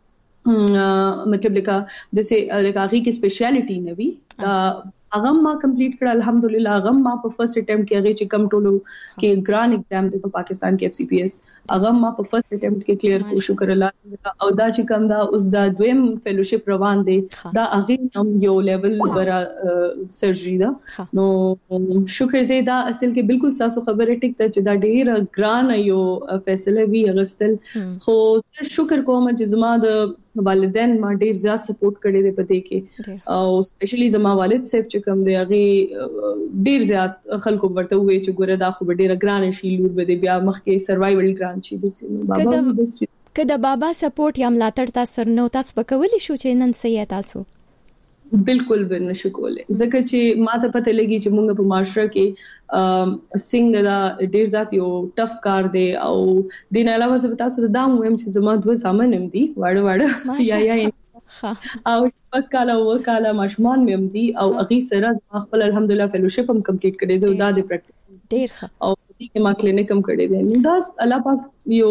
مطلب لکه د سه لکه هغه کې سپیشلیټی نه وی هغه ما کمپلیټ کړ الحمدلله هغه ما په فرست اټیمپټ کې هغه چې کم ټولو کې ګران ایگزام د پاکستان کې اف سی پی ایس هغه ما په فرست اټیمپټ کې کلیر کو شکر الله او دا چې کم دا اوس دا دویم فیلوشپ روان دی دا هغه هم یو لیول برا سرجری دا نو شکر دې دا اصل کې بالکل تاسو خبره ټیک ته چې دا ډیر ګران یو فیصله وی غستل خو شکر کوم چې زما د والدین ما ډیر زیات سپورټ کړی دی پدې کې او سپیشلی زما والد صاحب چې کوم دی هغه ډیر زیات خلکو ورته وی چې ګوره دا خو ډیر ګران شي لور به بیا مخکې سروایوال ګران شي د بابا بس کله بابا سپورټ یا ملاتړ تاسو نو تاسو پکولې شو چې نن سې تاسو بالکل به نشو کولای ځکه چې ما ته پته لګي چې موږ په معاشره کې څنګه دا ډیر ذات یو ټف کار دی او دین علاوه زه تاسو ته دا مهم چې زما دوه سامان هم دي واړه واړه یا یا او سپک کاله و کاله ماشومان مې هم دي او اغي سره زما خپل الحمدلله فیلوشپ هم کمپلیټ کړی دی دا د پریکټیس ډیر ښه او چې ما کلینیک هم کړی دی دا الله پاک یو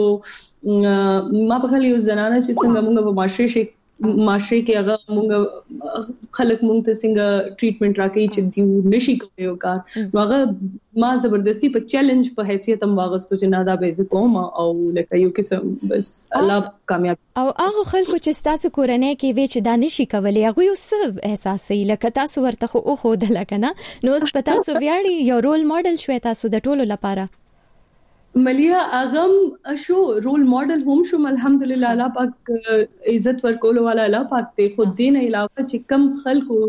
ما په خل یو زنانه چې څنګه موږ په معاشره شي معاشره کې هغه موږ خلک موږ ته څنګه ټریټمنټ راکړي چې دی نشي کوي کار نو هغه ما زبردستی په چیلنج په حیثیت هم واغستو چې نه دا به زه کوم او لکه یو قسم بس الله کامیاب او هغه خلکو چې تاسو کورنۍ کې وی چې دا نشي کولی هغه یو څه احساسي لکه تاسو ورته خو خو د لکنه نو اوس په تاسو ویاړي یو رول ماډل شوي تاسو د ټولو لپاره ملیا اغم شو رول ماډل هم شو الحمدلله الله پاک عزت ورکول والا الله پاک ته خود دین علاوه چې کم خلکو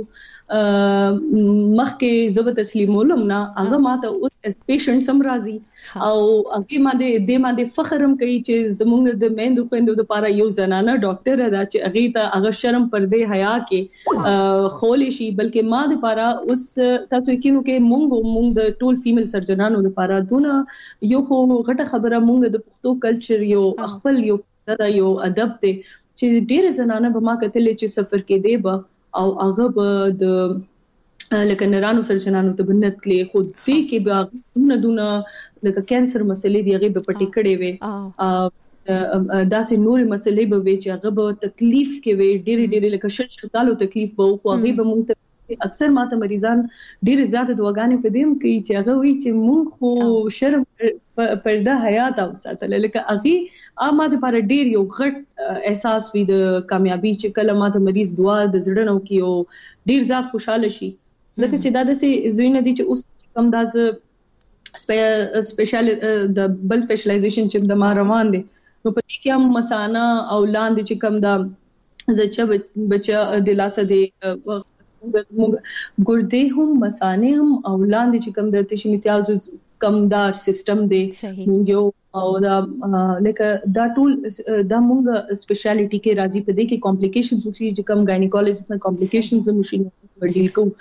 مخکې زب تسلیمولم نه هغه ماته اوس پیشنټ سم راضي او هغه ما دې د ما د فخرم کوي چې زموږ د میندو خويندو لپاره یو زنانه ډاکټر ادا چې هغه ته هغه شرم پردې حیا کې خولې شي بلکې ما د لپاره اوس تاسو کینو کې مونږ مونږ د ټول فیمیل سرجنانو لپاره دونه یو خو غټه خبره مونږ د پښتو کلچر یو خپل یو دا یو ادب ته چې ډېر زنانه به ما کتلې چې سفر کې دی به او هغه به د لکه نرانو سرجنانو ته بنت کړي خو دې کې به دونه دونه لکه کانسر مسلې دی هغه به پټې کړي وي دا سه نور مسلې به وي چې هغه به تکلیف کې وي ډېر ډېر لکه شل شل کالو تکلیف به خو هغه به مونږ اکثر ماته مریضان ډېر زیات دواګانې په دیم کوي چې هغه وی چې مونږ خو شرم پرده حیات او ساتل لکه هغه اماده پر ډېر یو غټ احساس وي د کامیابی چې کله ماته مریض دعا د زړه نو کیو ډېر زیات خوشاله شي ځکه چې دا د سه زوینه دي چې اوس کم داز سپیشل د بل سپیشلایزیشن چې د ما روان دي نو په دې کې هم مسانا او لاندې چې کم دا زچا بچا د لاسه دی ګردې هم مسانه هم او لاندې چې کم د تشي امتیاز کمدار سیستم دی یو او دا لکه دا ټول دا مونږ سپیشلیټي کې راځي په دې کې کمپلیکیشنز وکړي چې کم ګاینیکولوژیست نه کمپلیکیشنز مشین ډیل کو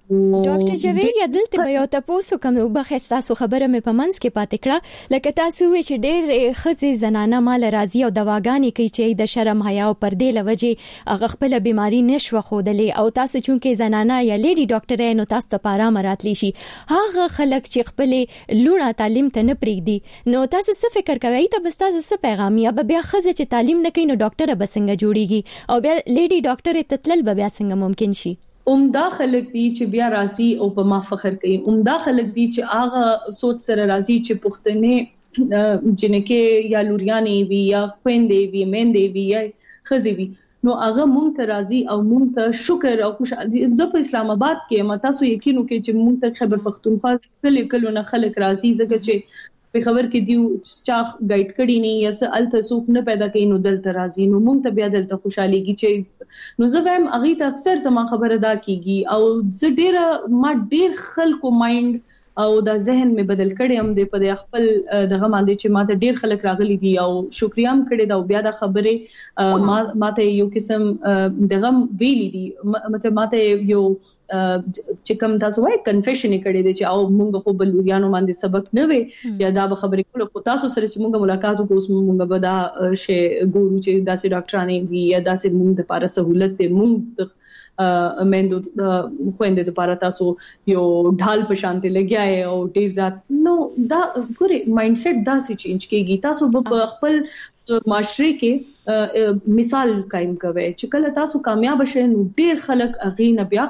ډاکټر جویر یادلته به یو تاسو کوم وبخښ تاسو خبره مې پمنس کې پاتې کړه لکه تاسو وی چې ډېر خزي زنانه مال راضي او دواګانی کوي چې د شرم حیا او پردې لوجه هغه خپل بیماری نشو خودلې او تاسو چونکې زنانه یا لیډي ډاکټر نو تاسو ته پاره مراتلی شي هغه خلک چې خپل لوړه تعلیم ته نه پریږدي نو تاسو څه فکر کوئ ته بس تاسو څه پیغام یا بیا خزه چې تعلیم نه کوي نو ډاکټر به څنګه جوړیږي او بیا لیډي ډاکټر ته تلل به بیا څنګه ممکن شي عمده خلک دي چې بیا راضي او په ما فخر کوي عمده خلک دي چې هغه سوچ سره راضي چې پښتنې جنکه یا لوریانې وی یا خويندې وی مېندې وی یا خزي وی نو هغه مونږ ته راضي او مونږ ته شکر او خوشالي زه په اسلام آباد کې ما تاسو یقین وکړئ چې مونږ ته خیبر پختونخوا کله کله نه خلک راضي زګه چې په خبر کې دیو چا ګایډ کړي نه یا څه الته سوق نه پیدا کین نو دلته راضي نو مونږ ته بیا دلته خوشاليږي چې نو زه وایم اغه ته اکثر زما خبره دا کیږي او زه ډیر ما ډیر خلکو مایند او دا ذهن می بدل کړي هم د په خپل دغه باندې چې ماته ډیر خلک راغلي دي او شکریا هم کړي دا بیا د خبره ما ماته یو قسم دغه ویلي دي مطلب ماته یو چې کوم تاسو وایي کنفیشن کړي دي چې او مونږ خو بلوریانو باندې سبق نه وي یا دا به خبرې کول خو تاسو سره چې مونږ ملاقات وکړو مونږ به دا شی ګورو چې داسې ډاکټرانه وي یا داسې مونږ د لپاره سہولت ته مونږ مېندو خويندې د لپاره تاسو یو ډال په شانته لګیاي او ډیر ځات نو دا ګوري مایند سیټ دا سي چینج کیږي تاسو په خپل معاشري کې مثال قائم کوي چې کله تاسو کامیاب شئ نو ډیر خلک اغه بیا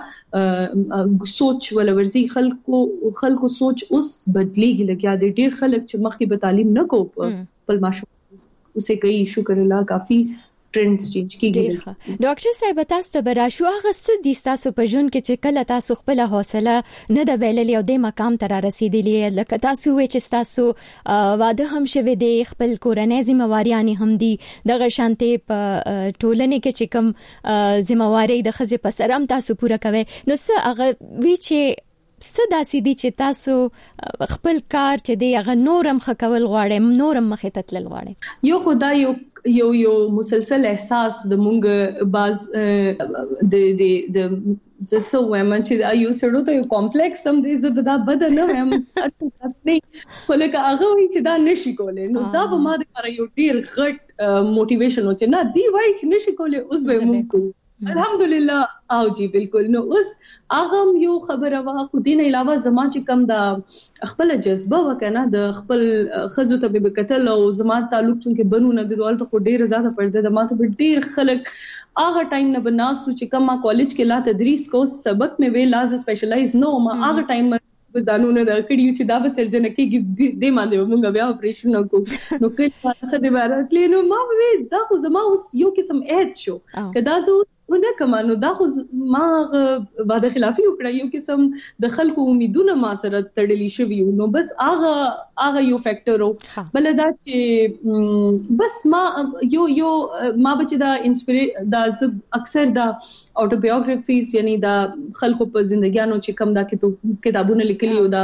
سوچ ولورزي خلکو خلکو سوچ اوس بدليږي لګیا دي ډیر خلک چې مخکې به تعلیم نه کو په معاشره اوسه کوي شکر الله کافي ټرندز چینج کیږي ډاکټر صاحب تاسو ته برا شو هغه ست دي تاسو په ژوند کې چې کله تاسو خپل حوصله نه د ویللې او د مقام ته رسیدلې لکه تاسو وې چې تاسو واده هم شوه د خپل کورنۍ ذمہواریاں هم دي دغه شانته په ټولنه کې چې کوم ذمہواری د خزه په سر هم تاسو پوره کوي نو څه هغه وی چې صدا سیدی چې تاسو خپل کار چې دی هغه نورم خکول غواړي نورم مخه تتل غواړي یو خدای یو یو یو مسلسل احساس د مونږ باز د د د زسو ومن چې یو سړو ته یو کمپلیکس هم دی زبدا بد نه ویم نه خلک هغه وی چې دا نشي کولای نو دا به ما لپاره یو ډیر غټ موټیویشن و چې نه دی وای چې نشي کولای اوس به مونږ الحمدلله او جی بالکل نو اوس هغه یو خبره وا خو دین علاوه زما چې کم دا خپل جذبه وکنه د خپل خزو ته به قتل او زما تعلق چونکه بنو نه د دولت خو ډیر زیاته پرده د ماته ډیر خلک هغه ټایم نه بناستو چې کم ما کالج کې لا تدریس کو سبق مې وی لاز سپیشلایز نو ما هغه ټایم ځانونه دا کړیو چې دا به سرجن کېږي د باندې موږ بیا اپریشن وکړو نو کله خځه بارات لینو ما وی دا خو زما اوس یو قسم اهد شو کدا زه ونه کمانو دا خو ما واده خلافي وکړه یو قسم د خلکو امیدونه ما سره تړلې شوی نو بس هغه هغه یو فیکټر او بل دا چې بس ما یو یو ما بچ دا انسپیر دا اکثر دا اوټوبیوګرافیز یعنی دا خلکو په ژوندګیانو چې کم دا کتابونه لیکلي او دا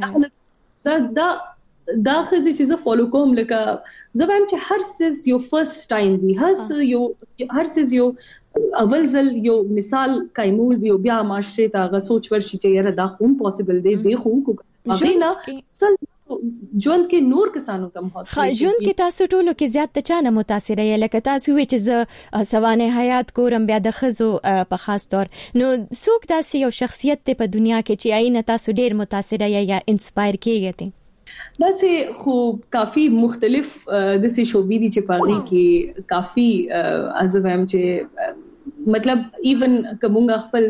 دا دا دا خزي چې زه فالو کوم لکه زه وایم چې هر څه یو فرست ټایم وی هر یو هر څه یو اول ځل یو مثال قائمول وی بیا معاشره ته غو سوچ ورشي چې یاره دا هم پوسیبل دی دی خو کو غینا سل ژوند کې نور کسانو تم هوت خا ژوند کې تاسو ټولو کې زیات چانه متاثر یې لکه تاسو وی چې ز سوانه حیات کورم بیا د خزو په خاص طور نو څوک داسې یو شخصیت ته په دنیا کې چې آینه تاسو ډیر متاثر یې یا انسپایر کیږئ داسې خو کافی مختلف د سې شوبې دي چې پاغي کې کافی ازویم چې مطلب ایون کومه خپل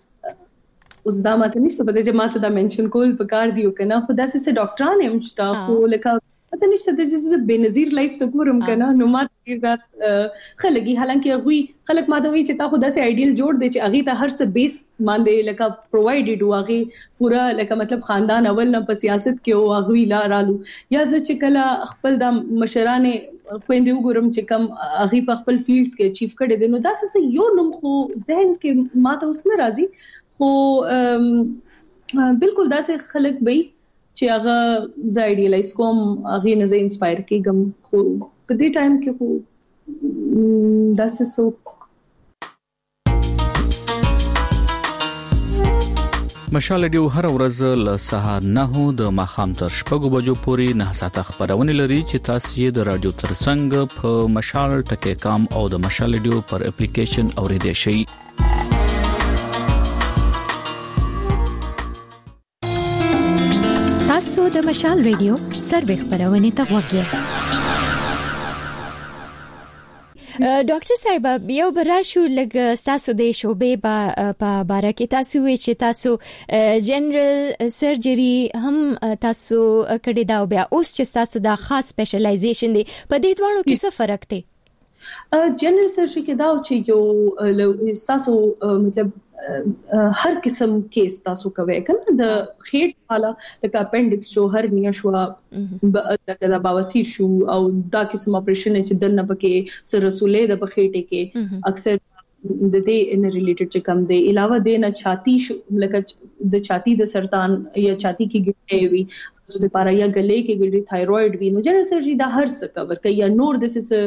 اوس دا ماته نشته په دې جماعت دا منشن کول په کار دیو کنه خو داسې سه ډاکټران هم چې خو لکه پته نشته د چې بنظیر لایف ته ګورم کنه نو ماته ذات خلګي حالانکه غوي خلک ماته وی چې تا خو داسې ایډیل جوړ دی چې اغه ته هر څه بیس باندې لکه پرووایډډ واغي پورا لکه مطلب خاندان اول نه په سیاست کې او اغوی لا رالو یا ځ چې کله خپل د مشرانه خويندې وګورم چې کم اغه په خپل فیلډز کې اچیو کړي دي نو داسې یو نوم خو ذهن کې ماته اوس نه راځي خو بالکل داسې خلک به چې هغه ز ایډیالایز کوم هغه نه ز انسپایر کیږم خو په دې ټایم کې خو داسې سو مشال ریډیو هر ورځ له سهار نه د ماخام تر شپږو بجو پورې نه ساعته خبرونه لري چې تاسو یې د رادیو ترڅنګ په مشال ټکی کام او د مشال ریډیو پر اپلیکیشن اوریدئ شئ. تاسو د مشال ریډیو سروې خبرونه ته وګورئ. ډاکټر صاحب یو براشو لګ تاسو د شوبې په باره کې تاسو وی چې تاسو جنرال سرجری هم تاسو کړی دا بیا اوس چې تاسو دا خاص سپیشلایزیشن دی په دې دوانو کې څه فرق دی؟ جنرال سرجری کې دا چې یو تاسو مطلب هر قسم کیس تاسو کوي کنه د خېټ والا د اپنډکس شو هرنیا شو د بواسیر شو او دا قسم اپریشن چې دنه پکې سر رسولې د بخېټه کې اکثر د دې ان ریلیټډ چې کم دی علاوه د نه چھاتی لکه د چھاتی د سرطان یا چھاتی کې ګټې وي زو د پاره یا گلے کې ګټې تایرویډ وي نو جنرال سرجری دا هر څه کور کوي یا نور د سس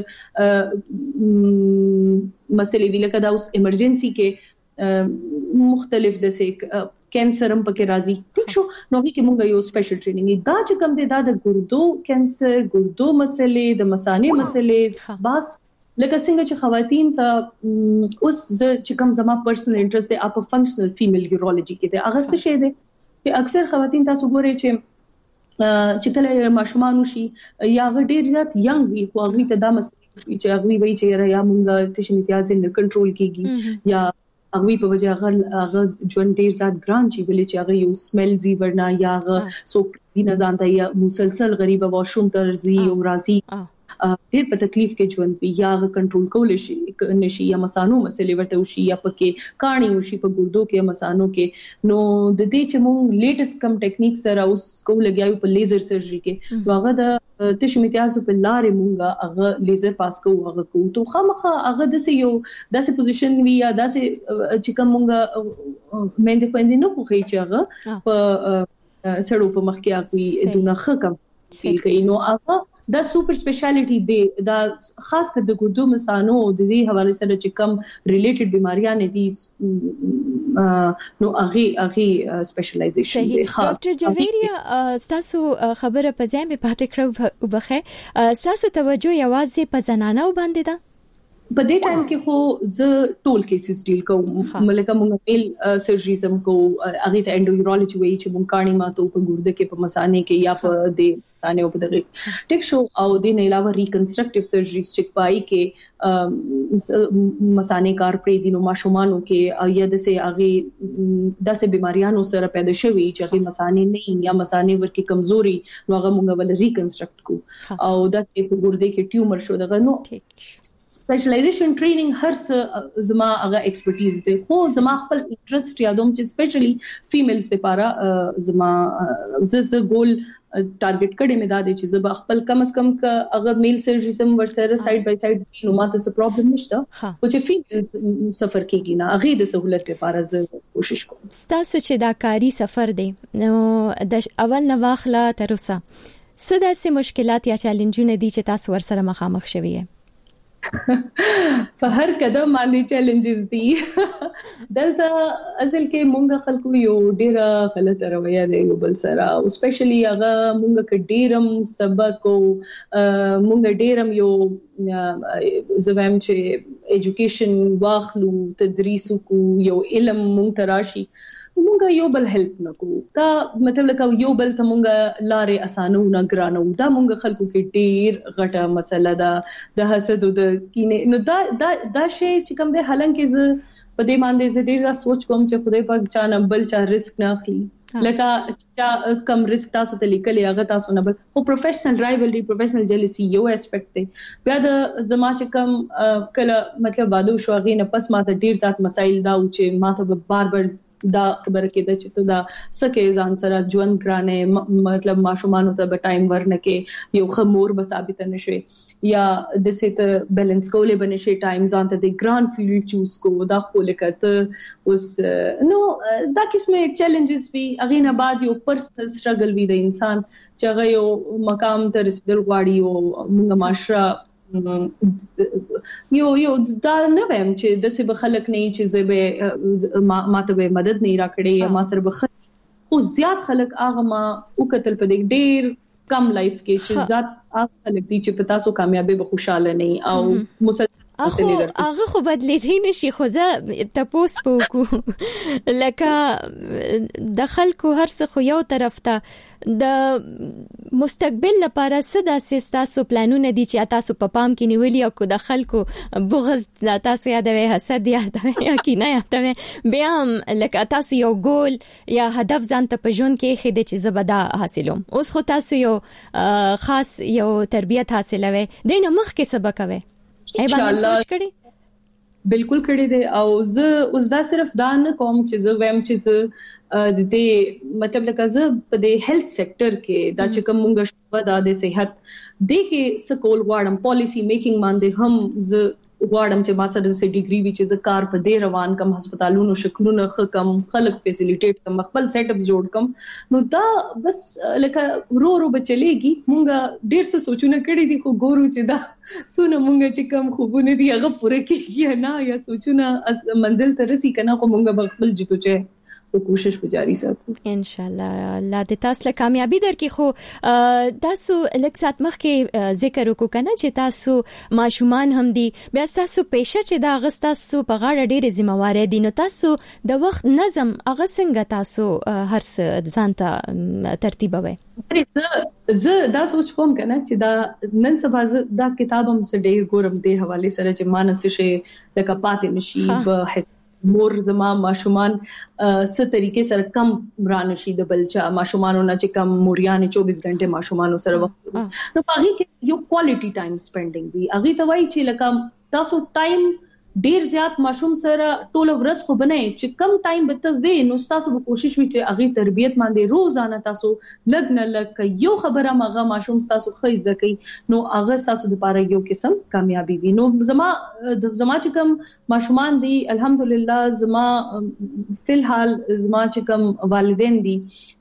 مسلې وی لکه دا اوس ایمرجنسي کې مختلف د سیک کینسر هم پکې راځي ٹھیک شو نو کې مونږ یو سپیشل ټریننګ دا چې کوم دی دا د ګردو کینسر ګردو مسلې د مثانې مسلې بس لکه څنګه چې خواتین ته اوس چې کوم زما پرسنل انټرست دی اپ فنکشنل فیمیل یورولوژي کې دی هغه څه شی دی چې اکثر خواتین تاسو ګورئ چې چې کله ماشومان شي یا ډېر زیات ینګ وي خو هغه ته دا مسلې چې هغه وی چې یا مونږ تشم امتیاز نه کنټرول کیږي یا هغه په وجه هغه هغه ژوند ډیر زیات ګران شي ولې چې هغه یو سمل زی ورنا یا هغه سو دینه ځانته یا مسلسل غریب واشوم ترزي او راضي ډیر په تکلیف کې ژوند وي یا هغه کنټرول کول شي نشي یا مسانو مسلې ورته وشي یا پکې کاڼي وشي په ګردو کې مسانو کې نو د دې چې مونږ لیټست کم ټیکنیک سره اوس کو لګیاو په لیزر سرجری کې هغه د تش امتیاز په لارې مونږه هغه لیزر پاس کوو هغه کوو تو خامخه هغه د یو داسې پوزیشن وی یا داسې چې کوم مونږه مېند فاندې نو خو چې هغه په سړو په مخ کې هغه دونه خکم فیل کوي نو هغه دا سپر سپیشلیټی دی دا خاص کر د ګردو مسانو د دې حواله سره چې کم ریلیټډ بیماریاں دي نو هغه هغه سپیشلایزیشن دی خاص. ډاکټر جویریا تاسو خبره په ځای مې پاتې کړو وبخه تاسو توجه یوازې په زنانو باندې ده په دې ټایم کې خو ز ټول کیسز ډیل کوم ملکه مونږ میل سرجری سم کو هغه ته انډویورولوژي وایي چې مونږ کاڼي ماتو په ګرده کې په مسانې کې یا په دې مسانې په دغه ټیک شو او د نه علاوه ریکنسټرکټیو سرجری چې پای کې مسانې کار پرې دینو ماشومانو کې یا د سه هغه داسې بیماریانو سره پیدا شوي چې هغه مسانې نه یا مسانې ورکه کمزوري نو هغه مونږ ول ریکنسټرکټ کو او د په ګرده کې ټیومر شو دغه نو سپیشلایزیشن ټریننګ هر څه زما هغه ایکسپرټیز دی خو زما خپل انټرست یادوم چې سپیشلی فیمیلز لپاره زما زه ګول ټارګټ کړی مې دا دی چې زه خپل کم از کم هغه میل سرجری سم ورسره سایډ بای سایډ نو ماته څه پرابلم نشته او چې فیمیلز سفر کیږي نه هغه د سہولت لپاره زه کوشش کوم. تاسو چې دا کاری سفر دی نو د اول نه واخله تر اوسه څه داسې مشکلات یا چیلنجونه دي چې تاسو ورسره مخامخ شوي یې؟ په هر قدم باندې چیلنجز دي دلته اصل کې مونږ خلکو یو ډیره غلط رویه دی یو بل سره او سپیشلی هغه مونږ ک ډیرم سبق او مونږ ډیرم یو زویم چې ایجوکیشن واخلو تدریس کو یو علم مونږ تراشي مونږه یو بل هیلپ نکو دا مطلب لکه یو بل ته مونږه لارې اسانو نه ګرانو دا مونږ خلکو کې ډیر غټه مسله ده د حسد او د کینې نو دا دا دا شی چې کوم دی حالانکه زه په دې باندې زه ډیر سوچ کوم چې خدای پاک چا نه بل چا ریسک نه اخلي لکه چا کم ریسک تاسو ته لیکلي هغه تاسو نه بل خو پروفیشنل رایولری پروفیشنل جیلسی یو اسپیکټ دی بیا د زما چې کم کله مطلب واده شو هغه نه پس ماته ډیر ذات مسایل دا او چې ماته بار بار دا خبره کېده چې ته دا سکه ځان سره ژوند کرانه مطلب ماشومان ته به ټایم ورنکې یو خمور به ثابت نشي یا د سیته بیلانس کولې بنشي ټایم ځان ته د ګران فیلډ چوز کو دا خو لکه اوس نو دا قسمه چیلنجز وی اغه نه بعد یو پرسنل سټرګل وی د انسان چې هغه یو مقام ته رسیدل غواړي او موږ معاشره یو یو دا نه ویم چې د څه بخلک نه چې زه ماته به مدد نه راکړي یا ما سره بخ خو زیات خلک هغه ما او قتل په دې ډیر کم لایف کې چې ذات هغه خلک دي چې پتا سو کامیابی به خوشاله نه او مسلسل اخو هغه خو بدلیدي نشي خو زه تپوس پوکو لکه د خلکو هر څه خو یو طرف ته د مستقبل لپاره صدا سیستاسو پلانونه دي چې تاسو په پام کې نیولي او کو د خلکو بغض تاسو یادوي حسد یادوي یا کینه یادوي بیا هم لکه تاسو یو ګول یا هدف ځان ته په ژوند کې خېده چې زبدا حاصلوم اوس خو تاسو یو خاص یو تربیت حاصلوي دینه مخ کې سبق کوي ای باندې سوچ کړي بالکل کړي دي او زه اوس دا صرف دا نه کوم چې زه ویم چې زه د دې مطلب لکه زه په دې هیلث سېکټر کې دا چې کوم موږ شوه دا د صحت د کې سکول غواړم پالیسی میکینګ باندې هم زه غواړم چې ما سره د ډیګري وی چې زه کار په دې روان کم هسپتالونو شکلونه خکم خلک فیسیلیټیټ کم خپل سیټ اپ جوړ کم نو دا بس لکه رو رو بچلېږي مونږه ډیر څه سوچونه کړی دي خو ګورو چې دا سونه مونږه چې کم خوبونه دي هغه پوره کیږي نه یا سوچونه منزل ته رسي کنه خو مونږه خپل جتو چې او کوشش به جاری ساتو ان شاء الله الله دې تاسو له کامیابی درکې خو تاسو لکه سات مخ کې ذکر وکړو کنه چې تاسو ماشومان هم دي بیا تاسو پېښه چې دا غستاسو په غاړه ډېرې ذمہوارې دي نو تاسو د وخت نظم هغه څنګه تاسو هر څه ځان ته ترتیبوي زه دا سوچ کوم کنه چې دا نن سبا دا کتاب هم څه ډېر ګورم دی حواله سره چې مانس شي لکه پاتې نشي په مور زما ماشومان څه طریقې سره کم برانشي د بلچا ماشومانو نه چې کم موریانه چوبیس غنټه ماشومانو سره وخت نو پاغي کې یو کوالټي ټایم سپینډینګ دی اغه ته وایي چې لکه تاسو ټایم ډیر زیات ماشوم سره ټول ورځ خو بنئ چې کم ټایم به ته وې نو تاسو به کوشش وکړئ چې اغه تربيت باندې روزانه تاسو لګ نه لګ یو خبره مغه ماشوم تاسو خیز دکې نو اغه تاسو د پاره یو قسم کامیابی وي نو زما د زما چې کم ماشومان دي الحمدلله زما فلحال زما چې کم والدین دي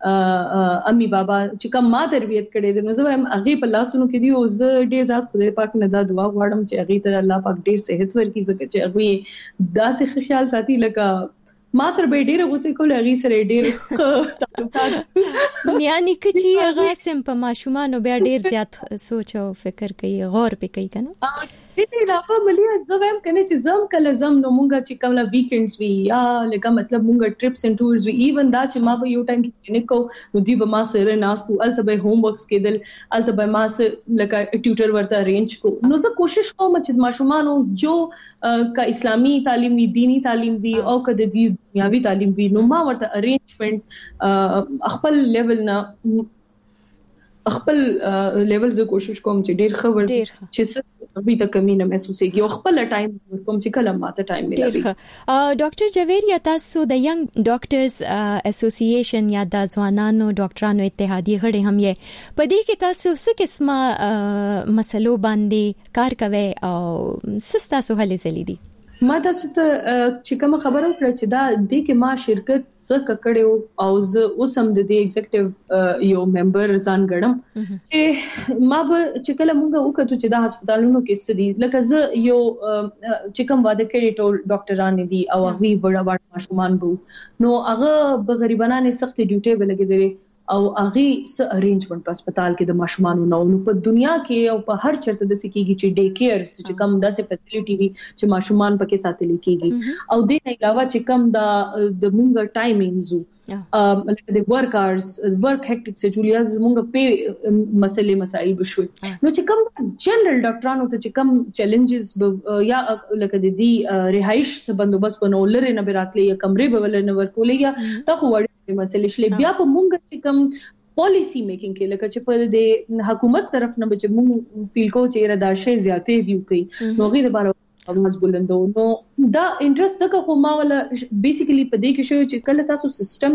امي بابا چې کم ما تربيت کړي دي نو زه هم اغه په لاسونو کې دي او زه ډیر زیات خدای پاک نه دا دعا غواړم چې اغه ته الله پاک ډیر صحت ورکړي ځکه اغوی داسې خیال ساتي لکه ما سره به ډېر غوسه کول اغي سره ډېر تعلقات یعنی کچي هغه سم په ماشومان بیا ډېر زیات سوچ او فکر کوي غور پې کوي کنه دې علاوه ملي زویم کنه چې زم کله زم نو مونږه چې کومه ویکندز وی یا لکه مطلب مونږه ټریپس اینڈ ټورز وی ایون دا چې ما به یو ټایم کې نه کو نو دی به ما سره ناستو الته به هوم ورکس کېدل الته به ما سره لکه ټیوټر ورته ارینج کو نو زه کوشش کوم چې ماشومان یو کا اسلامي تعلیم وی دینی تعلیم وی او کده دی دنیاوی تعلیم وی نو ما ورته ارینجمنت خپل لیول نه خپل لیول زه کوشش کوم چې ډیر خبر چې څه به د کمی نه محسوسېږي او خپل ټایم کوم چې کله ماته ټایم ملي ډاکټر جویر یا تاسو د ینګ ډاکټرز اسوسییشن یا د ځوانانو ډاکټرانو اتحادیه غړي هم یې په دې کې تاسو څه قسمه مسلو باندې کار کوي او څه تاسو هلې زلي دي ما تاسو ته چې کوم خبره وکړه چې دا د کې ما شرکت څه کړو او زه اوس هم د دې ایگزیکټیو یو ممبر ځان غړم چې ما به چې کله مونږ وکړو چې دا هسپتالونو کې سدي لکه زه یو چې کوم واده کړی ټول ډاکټران دي او هغه وړ وړ ماشومان بو نو هغه به غریبانه سخت ډیوټي ولګیدل او هغه س ارینجمنت په هسپتال کې د ماشومانو نو نو په دنیا کې او په هر چرته د سکیږي چې ډے کیئرز چې کم داسې فیسیلیټي وي چې ماشومان پکې ساتل کېږي او د نه علاوه چې کم د د مونږ ټایمینګز ام لکه د ورک آورز ورک هیکټیک سے جولیا زمونږ په مسلې مسایل بشوي نو چې کم جنرال ډاکټرانو ته چې کم چیلنجز یا لکه د دې رهایش بندوبست بنو لره نه براتلې یا کمرې به ول نه ورکولې یا تا خو وړي مسلې شلې بیا په مونږ چې کم پالیسی میکینګ کې لکه چې په د حکومت طرف نه چې مونږ فیل کو چې را دا شی زیاتې ویو کوي نو غیر بار اواز بلندو نو دا انټرست دغه خو ما ولا بیسیکلی په دې کې شو چې کله تاسو سیستم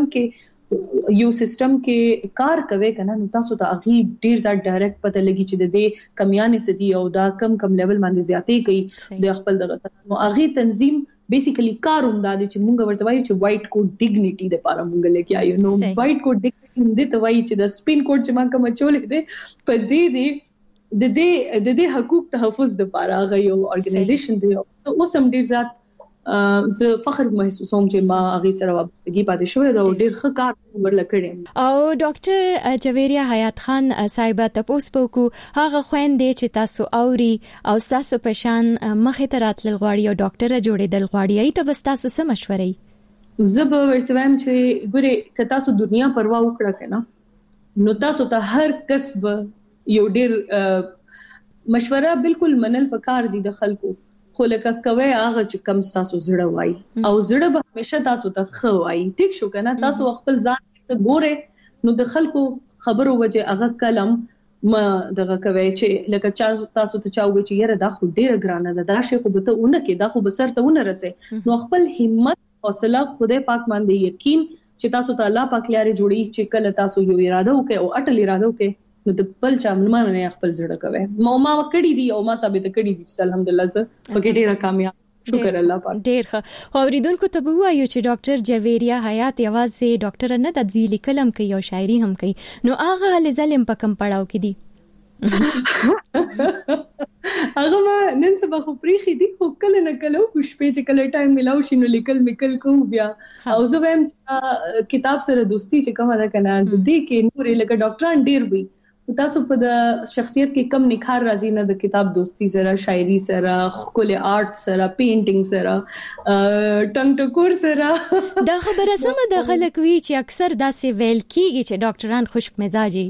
کې یو سیستم کې کار کوي کنه نو تاسو ته اغي ډیر ځات ډایرکټ پته لګي چې د دې کمیانې سدي او دا کم کم لیول باندې زیاتې کوي د خپل دغه نو اغي تنظیم بیسیکلی کاروم دا چې مونږ ورته وایو چې وایټ کوډ ډیګنیټي د پاره مونږ لکه آیو نو وایټ کوډ ډیګنیټي د ته وایي چې د سپین کوډ چې ما کوم چولې ده په دې دې د دې د دې حقوق تحفظ لپاره غيو ارګنایزیشن دی او سم ډیر ذات زه فخر محسوسوم چې ما هغه سره وابستګي پاتې شوې دا ډېر ښه کار ورلکړم. او ډاکټر جویریه حیات خان صاحب تاسو په کو هغه خويندې چې تاسو اوري او تاسو په شان مخه تراتل غواړي او ډاکټر جوړېدل غواړي ای ته بس تاسو څه مشورې؟ زه به ورته وایم چې ګوره که تاسو دنیا پروا وکړه کنه نو تاسو ته هر کسب یو ډېر مشوره بالکل منل پکار دي د خلکو خو لکه کوي هغه چې کم تاسو زړه وای او زړه به همیشه تاسو ته خو وای ټیک شو کنه تاسو خپل ځان ته ګوره نو د خلکو خبرو وجه هغه کلم ما دغه کوي چې لکه چا تاسو ته چاوي چې یره دا خو ډیره ګرانه ده دا شی خو به ته اونکه دا خو به سر ته ونه رسې نو خپل همت حوصله خدای پاک باندې یقین چې تاسو ته الله پاک لاري جوړي چې کله تاسو یو اراده وکړي او اټل اراده وکړي نو د خپل چا منمنه خپل زړه کوي ما ما کړی دی او ما ثابت کړی دي چې الحمدلله زه پکې ډیره کامیاب شکر الله پاک ډیر ښه اوریدونکو ته وایو چې ډاکټر جویریه حیات یوازې ډاکټر نه د دوی لیکلم کوي او شاعري هم کوي نو هغه لزلم په کم پړاو کې دي هغه ما نن سبا خو پریخي دي خو کله نه کله خوش په چې کله ټایم ملاو شي نو لیکل میکل کو بیا او زه وایم چې کتاب سره دوستي چې کومه ده کنه د دې کې نور لکه ډاکټران ډیر وي تاسو په د شخصیت کې کم نکھار راځي نه د کتاب دوستی سره شاعري سره خپل آرټ سره پینټینګ سره ټنګ ټکور سره دا خبره سمه ده خلک وی چې اکثر داسې ویل کیږي چې ډاکټران خوشک مزاجي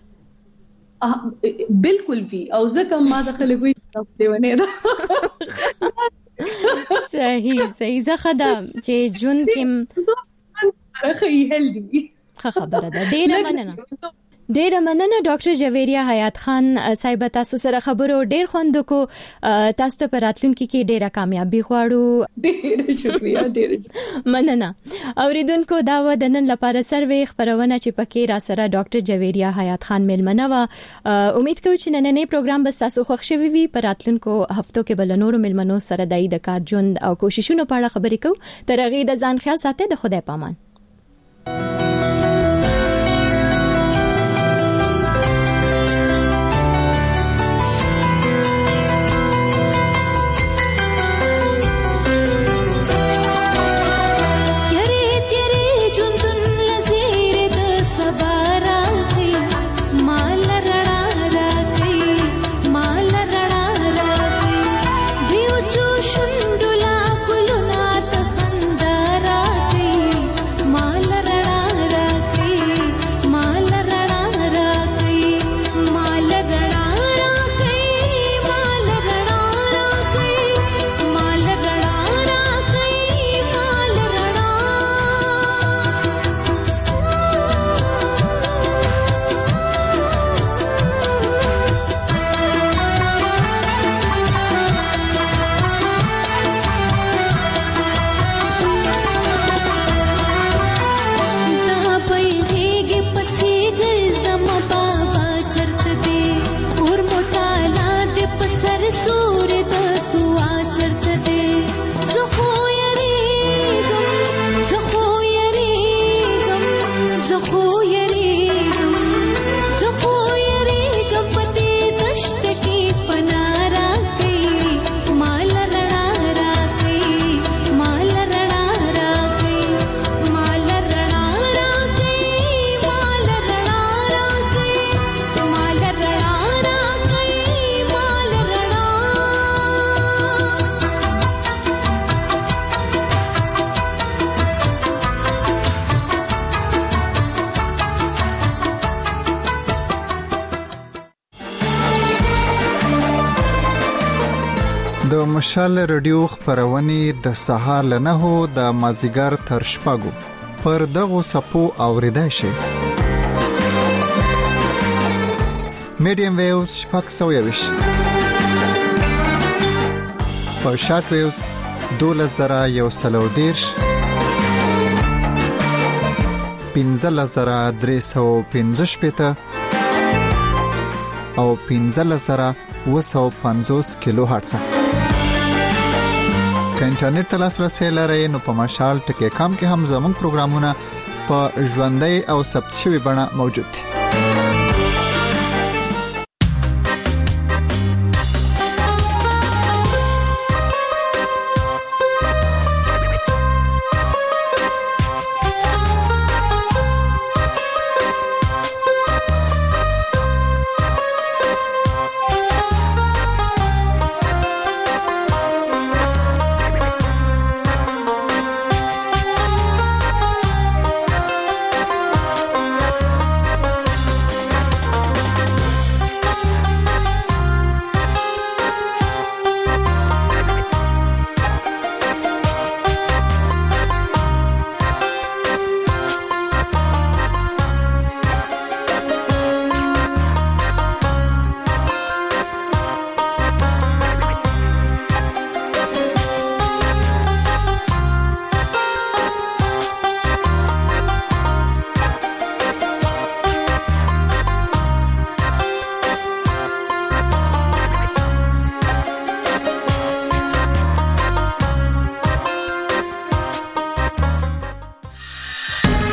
بالکل وی او ځکه ما د خلک وی دیونه ده صحیح صحیح زه خدام چې جون کې راخی هلدي خبره ده ډیره مننه ډیره مننه ډاکټر جویریه حیات خان صاحب تاسو سره خبرو ډیر خوند کو تاسو ته پراتلونکو کې ډیره کامیابی غواړو ډیره شکریا ډیره مننه اوریدونکو دا و د نن لپاره سروي خبرونه چې پکې را سره ډاکټر جویریه حیات خان ملمنه و امید کوم چې نننې پروګرام به تاسو خوښ شوي وي پراتلونکو هفتو کې بل نور ملمنو سره دای د کار ژوند او کوششونو په اړه خبرې کوو تر هغه د ځان خیال ساتئ د خدای پامان د مشال رادیو خبرونه د سهار له نه هو د مازیګر تر شپږو پر دغه سپو اوریدای شي میډیم ویوز شپږ سوه یوش په شارټ ویوز دوله زره یو سلو دیرش پنځله زره درې سوه پنځه شپېته او پنځله زره اوه سوه پنځوس کیلو هرتز که انټرنیټ ته لاسرسي لرئ نو په مشال ټکی کام کې هم زموږ پروګرامونه په ژوندۍ او ثبت شوی بڼه موجود دي